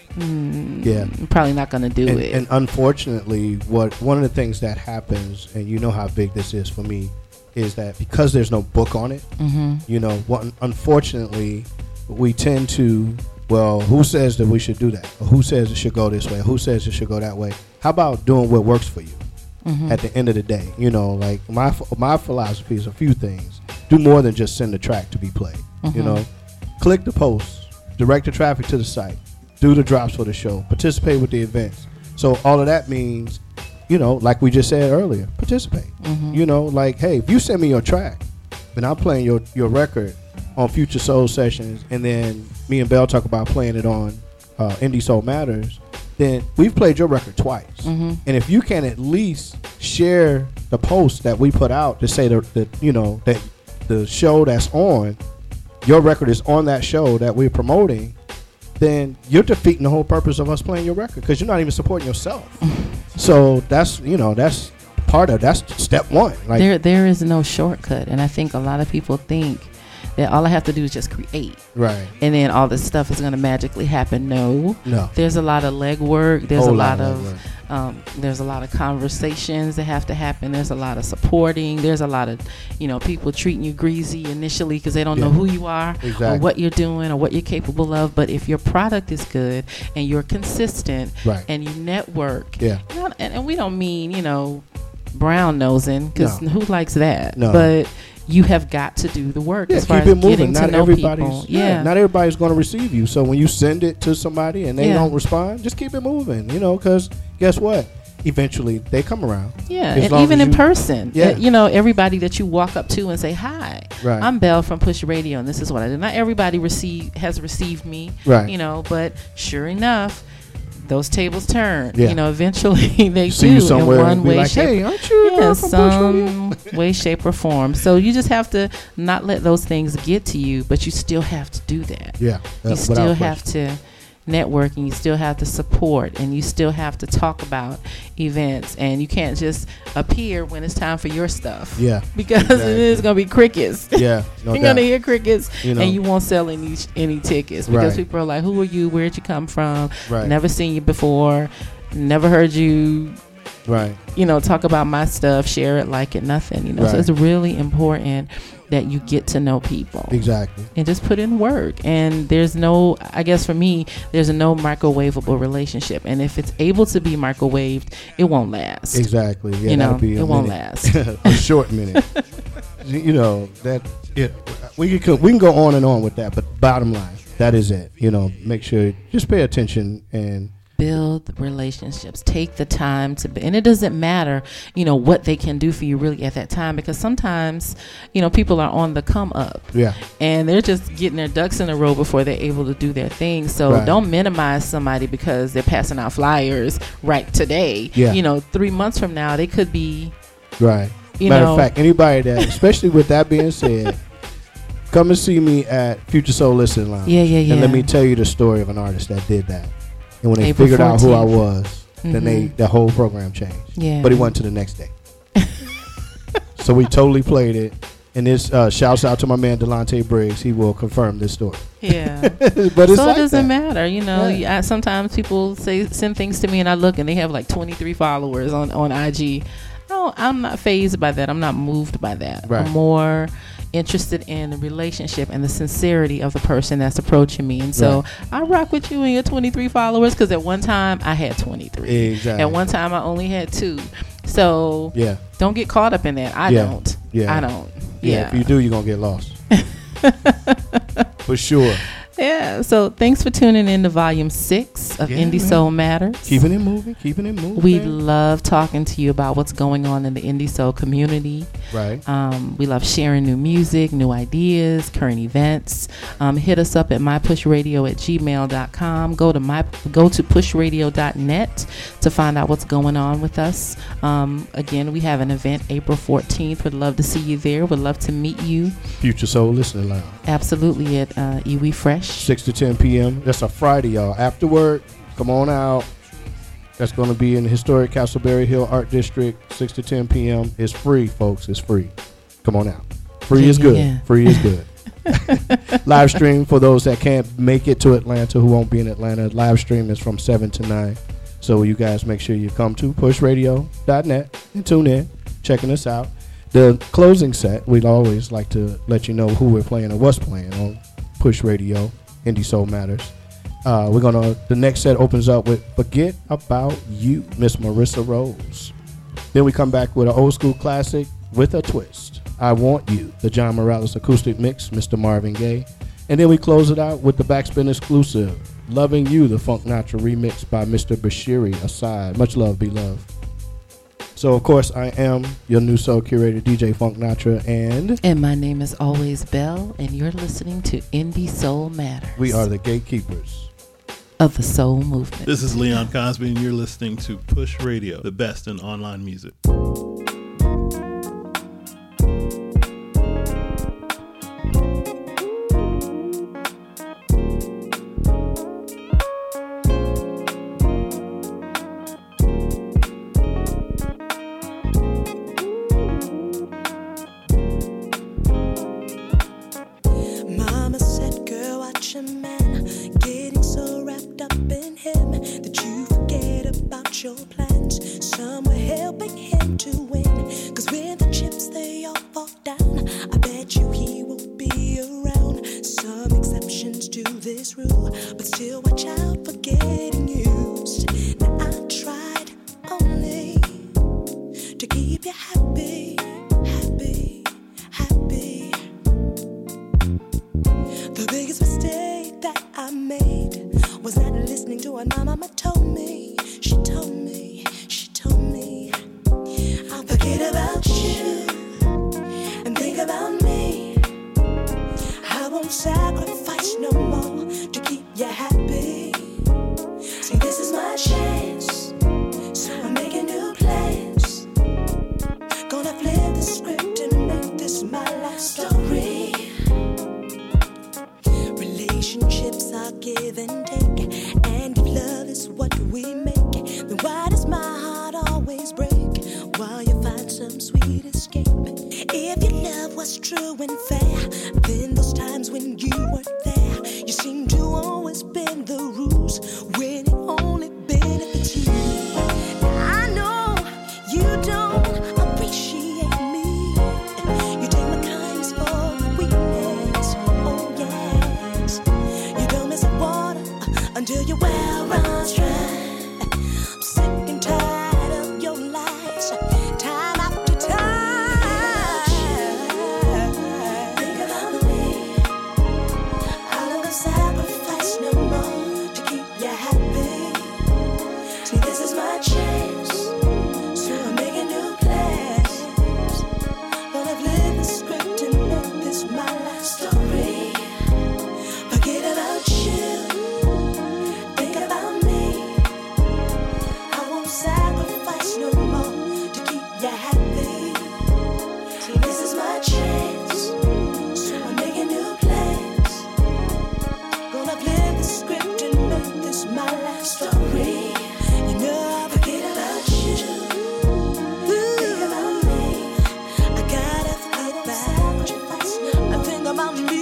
mm, Yeah. I'm probably not going to do and, it. and unfortunately, what one of the things that happens, and you know how big this is for me, is that because there's no book on it, mm-hmm. you know, what, unfortunately, we tend to, well, who says that we should do that? Or who says it should go this way? Who says it should go that way? How about doing what works for you? Mm-hmm. At the end of the day, you know, like my my philosophy is a few things. Do more than just send a track to be played. Mm-hmm. You know, click the posts, direct the traffic to the site, do the drops for the show, participate with the events. So all of that means, you know, like we just said earlier, participate. Mm-hmm. You know, like, hey, if you send me your track, and I'm playing your your record on Future Soul Sessions, and then me and Bell talk about playing it on uh, Indie Soul Matters, then we've played your record twice. Mm-hmm. And if you can at least share the post that we put out to say that, that you know, that the show that's on, your record is on that show that we're promoting, then you're defeating the whole purpose of us playing your record because you're not even supporting yourself. So that's, you know, that's part of, that's step one. Like, there there is no shortcut, and I think a lot of people think that all I have to do is just create, right. and then all this stuff is going to magically happen. No, No. there's a lot of legwork. There's Whole a lot, lot of, of legwork. um, there's a lot of conversations that have to happen. There's a lot of supporting. There's a lot of, you know, people treating you greasy initially because they don't know Yeah. who you are or Exactly. what you're doing or what you're capable of. But if your product is good and you're consistent Right. and you network, Yeah. not, and, and we don't mean, you know, brown nosing because No. who likes that? No. But you have got to do the work Yeah, as far keep as it moving. getting Not to know everybody's, people. yeah. Yeah. not everybody's going to receive you. So when you send it to somebody and they Yeah. don't respond, just keep it moving. You know, because guess what? Eventually they come around. Yeah, As and long even as in you- person. Yeah. Uh, you know, everybody that you walk up to and say, hi, Right. I'm Belle from Push Radio, and this is what I do. Not everybody receive, has received me, Right. you know, but sure enough, those tables turn. Yeah. You know, eventually they See do you somewhere in one and be way, like, shape, hey, aren't you yeah, girl from Push Radio? some way, shape, or form. So you just have to not let those things get to you, but you still have to do that. Yeah. You uh, still without have question. to network, and you still have to support, and you still have to talk about events, and you can't just appear when it's time for your stuff. Yeah. Because it exactly. is going to be crickets. Yeah. No You're doubt. going to hear crickets, You know. and you won't sell any any tickets because Right. people are like, who are you? Where'd you come from? Right. Never seen you before. Never heard you Right. You know, talk about my stuff, share it, like it, nothing. You know, Right. so it's really important that you get to know people. Exactly. And just put in work. And there's no, I guess for me, there's a no microwavable relationship. And if it's able to be microwaved, it won't last. Exactly. Yeah, you know, that'll be a it won't minute. last. A short minute. You know that it. We can we can go on and on with that, but bottom line, that is it. You know, make sure just pay attention and build relationships. Take the time to be, and it doesn't matter, you know, what they can do for you really at that time, because sometimes, you know, people are on the come up. Yeah. And they're just getting their ducks in a row before they're able to do their thing. So Right. don't minimize somebody because they're passing out flyers right today. Yeah. You know, three months from now they could be right. You Matter know, of fact, anybody that, especially with that being said, come and see me at Future Soul Listening Lounge. Yeah, yeah, yeah. And let me tell you the story of an artist that did that. And when they April figured out who I fourteenth. was, then they Mhm. the whole program changed. Yeah. But he went to the next day. So we totally played it. And this uh, shouts out to my man Delonte Briggs. He will confirm this story. Yeah. But it's so like it doesn't that. matter, you know. Yeah. I, sometimes people say send things to me and I look and they have like twenty-three followers on, on I G. No, I'm not fazed by that. I'm not moved by that. Right. I'm more interested in the relationship and the sincerity of the person that's approaching me. And so Right. I rock with you and your twenty-three followers, because at one time I had twenty-three. Exactly. At one time I only had two. So Yeah. don't get caught up in that. I Yeah. don't. Yeah. I don't. Yeah. Yeah. If you do, you're going to get lost. For sure. Yeah, so thanks for tuning in to Volume six of Yeah, Indie man. Soul Matters. Keeping it moving, keeping it moving. We man. love talking to you about what's going on in the Indie Soul community. Right. Um, we love sharing new music, new ideas, current events. Um, hit us up at my push radio at gmail dot com. Go to my go to push radio dot net to find out what's going on with us. Um, again, we have an event April fourteenth. Would love to see you there. Would love to meet you. Future Soul Listening Lounge. Absolutely at uh, Iwi Fresh. six to ten p.m. That's a Friday, y'all. After work, come on out. That's going to be in the historic Castleberry Hill Art District, six to ten p.m. It's free, folks. It's free. Come on out. Free Yeah, is good. yeah. Free is good. Live stream for those that can't make it to Atlanta, who won't be in Atlanta. Live stream is from seven to nine. So you guys make sure you come to push radio dot net and tune in, checking us out. The closing set, we'd always like to let you know who we're playing or what's playing on Push Radio, Indie Soul Matters. Uh, we're gonna. The next set opens up with "Forget About You," Miss Marissa Rose. Then we come back with an old school classic with a twist, "I Want You," the John Morales acoustic mix, Mister Marvin Gaye. And then we close it out with the Backspin exclusive, "Loving You," the Funk Natra remix by Mister Bashiri Aside. Much love, be love. So, of course, I am your new soul curator, D J Funk Natra, and And my name is always Belle, and you're listening to Indie Soul Matters. we are the gatekeepers of the soul movement. This is Leon Cosby, and you're listening to Push Radio, the best in online music. Mama said, girl, watch your man getting so wrapped up in him that you forget about your plans. Some were helping him to win, 'cause when the chips they all fall down, I bet you he won't be around. Some exceptions to this rule, but still watch out for getting used. Now I tried only to keep you happy, happy, happy. The biggest mistake that I made was not listening to what my mama told me. She told me, she told me, I'll forget about you and think about me. I won't sacrifice no more to keep you happy. See, this is my chance, so I'm making new plans. Gonna flip the script and make this my last story. Relationships are give and take, and if love is what we make, then why does my heart always break while you find some sweet escape? If your love was true and fair, then those times when you weren't there, you seem to always bend the rules when it only benefits you. Now I know my chance, so I'm making new plans. Gonna flip the script and make this my last story. Forget about you, think about me. I won't sacrifice no more to keep you happy. See, this is my chance, so I'm making new plans. Gonna flip the script and make this my last story. You know I'll forget about you, think about me. I gotta forget about you, I think about me.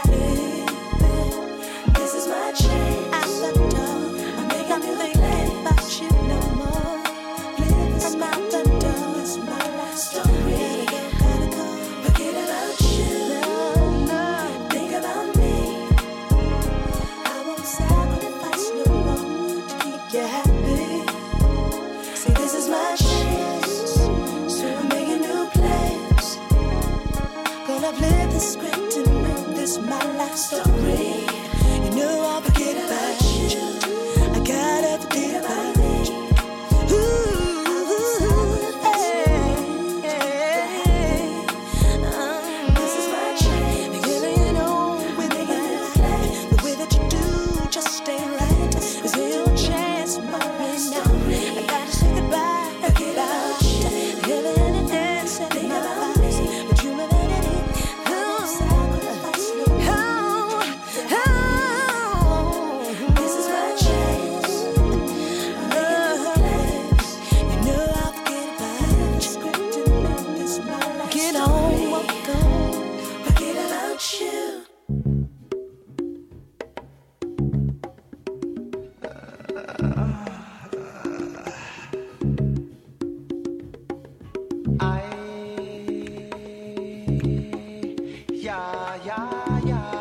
This is my chance. At the door, I'm making new plans. About you no more. I'm out the door. It's my last story. Gotta go, forget about you. Think about me. I won't sacrifice no more to keep you happy. See, this is my chance, so I'm making new plans. Gonna flip the script and make this my last story. You know I'll forget about you. I gotta forget about me. Ooh, hey, hey. Um, this is my chance. Getting on with my life. The way that you do just ain't right. There's no chance of my story. I gotta say goodbye, forget about you. Living in dance and in my eyes, but you never did it. Oh, oh, oh. This is my chance. You know I'll forget about you. This is my last Get on, walk on, forget about you. Yeah, yeah, yeah.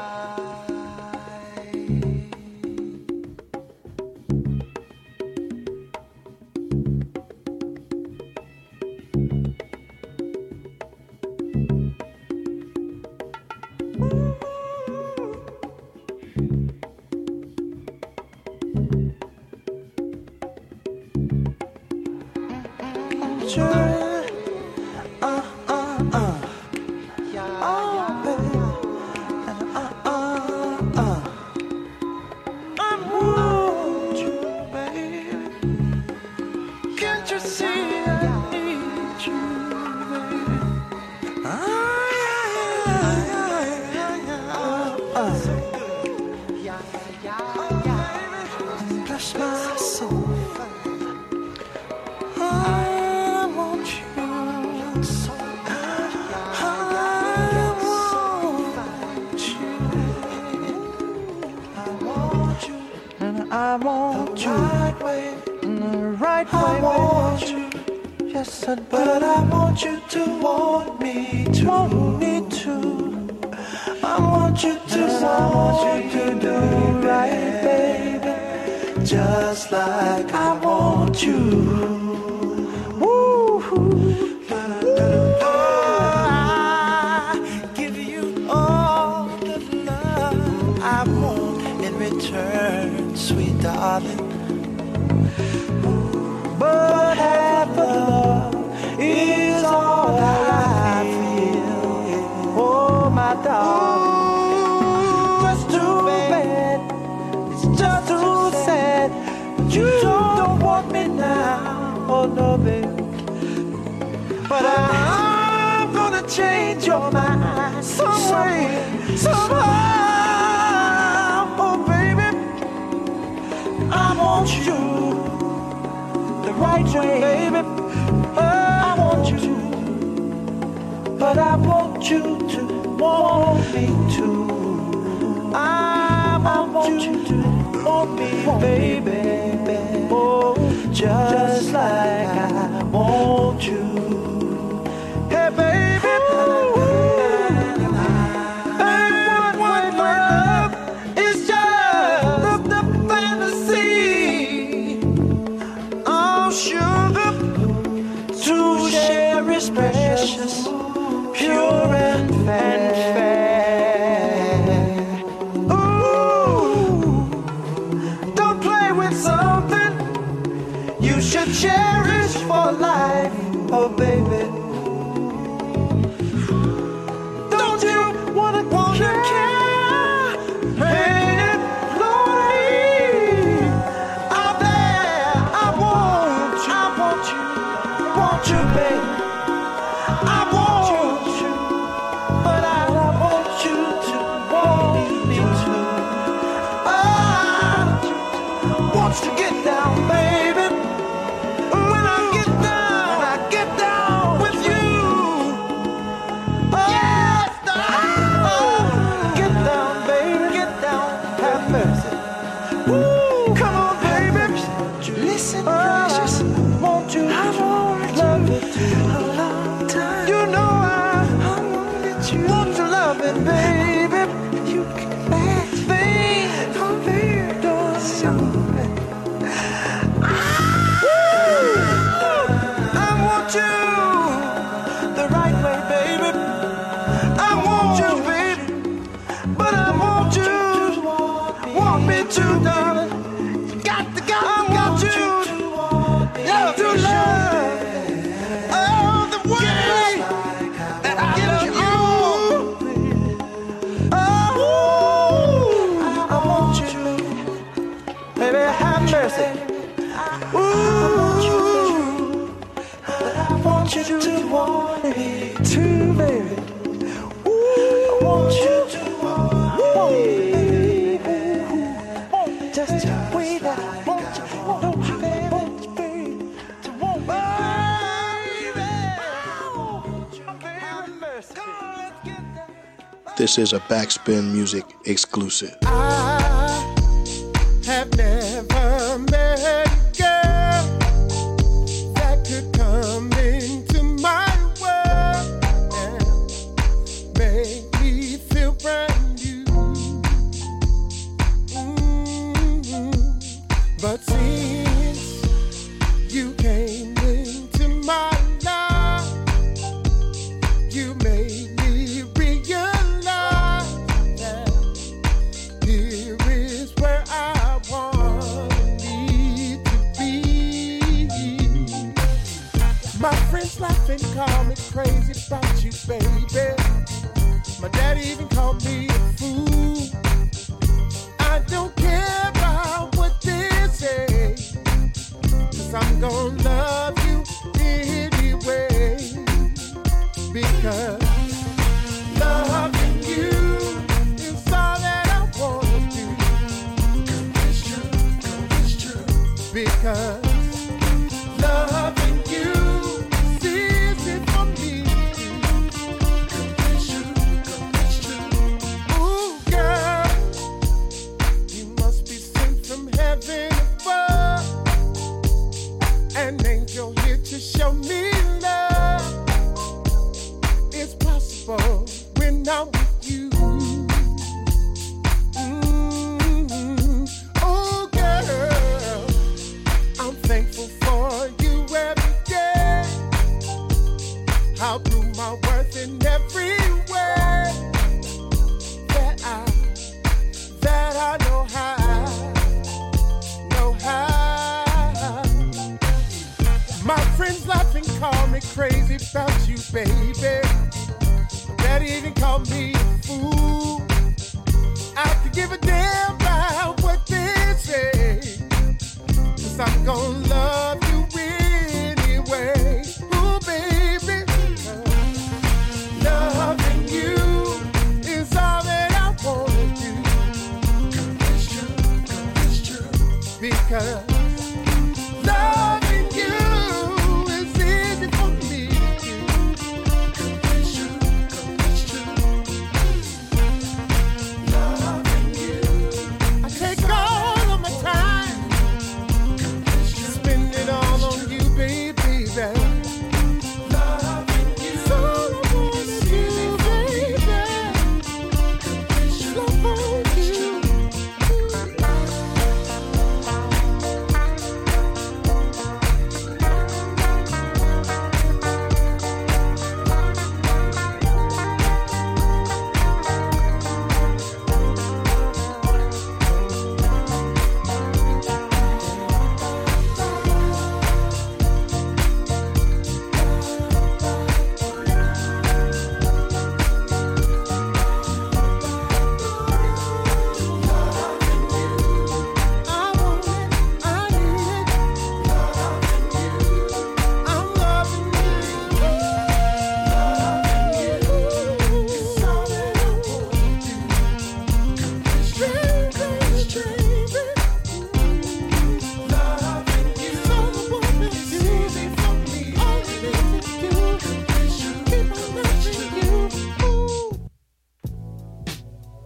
Sure. Uh, uh, uh. Yeah, oh, baby. Uh, uh, uh. I want you, baby. Can't you see I need you, baby? Ah, yeah, yeah, yeah, yeah. Uh, uh. Yeah, yeah, yeah. Bless my soul. I want you so much. I want you. I want you. And I want you. Right way. In the right way. I want you. Yes, I do. But I want you to want me to. Want me to. I want you to. Yes, I want you to do right, baby. Just like I want you. I give you all the love I want in return, sweet darling. But half of love is all I feel. Oh, my darling, just too bad. It's just too sad. You don't want me now. Oh no, baby. But I'm gonna change your mind some way, somehow. Oh, baby, I want you the right way, baby. Oh, I want you, but I want you to want me too. I want you to want me, baby. Oh, just like I want you. Hey, baby, and what what love is just the, the fantasy. Oh, sugar, to share is precious, pure and fair. Ooh, don't play with something you should cherish for life, oh baby. Don't you wanna, wanna care? Hey, lonely out there. I want you, I want you, want you, baby. I want you, but I want you to want me too. I want you to get down, baby. When I get down, I get down with you. Oh, yes, oh, get down, baby, get down, have mercy. Woo, come on, baby. Listen, precious, won't you? I won't love you a long time. You know I, I want you. Want to love it, baby. You can back things on there, don't show it. I want you the right way, baby. I want you, baby, but I want you, want me too, darling. Got to, got, I got you, love to love. Oh, the way that I love you. Oh, I want you, baby, have mercy. Ooh, I want you to want me too, baby. Ooh, I want you to want me, baby. Just the way that I want you, want you, baby, want you, baby, to want me, baby. Have mercy. Come on, let's get that. This is a Backspin Music exclusive. I have never met a girl that could come into my world and make me feel brand new. Mm-hmm. But since you came into my life, you made me realize that here is where I need to be. My friends laugh and call me crazy about you, baby. My daddy even called me a fool. I don't care about what they say, 'cause I'm gonna love you anyway. Because loving you is all that I wanna do. It's true, it's true. Because loving you is easy for me. It's true, it's true. Ooh, girl, you must be sent from heaven above. An angel here to show me love. It's possible when I'm with you. Mm-hmm. Oh, girl, I'm thankful for you every day. I'll prove my worth in every way that I, that I know how, know how. My friends laugh and call me crazy about you, baby. Daddy even called me a fool. I could give a damn about what they say, 'cause I'm gonna love you anyway. Ooh, baby, loving you is all that I wanna do. It's true, it's true. Because loving you is easy for me to do. It's true, it's true. Loving you, I take all of my time, spend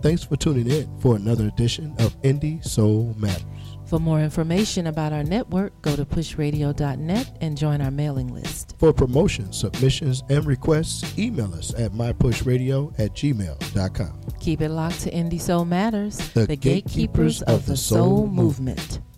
thanks for tuning in for another edition of Indie Soul Matters. For more information about our network, go to push radio dot net and join our mailing list. For promotions, submissions, and requests, email us at my push radio at gmail dot com. Keep it locked to Indie Soul Matters, The the gatekeepers of the soul movement.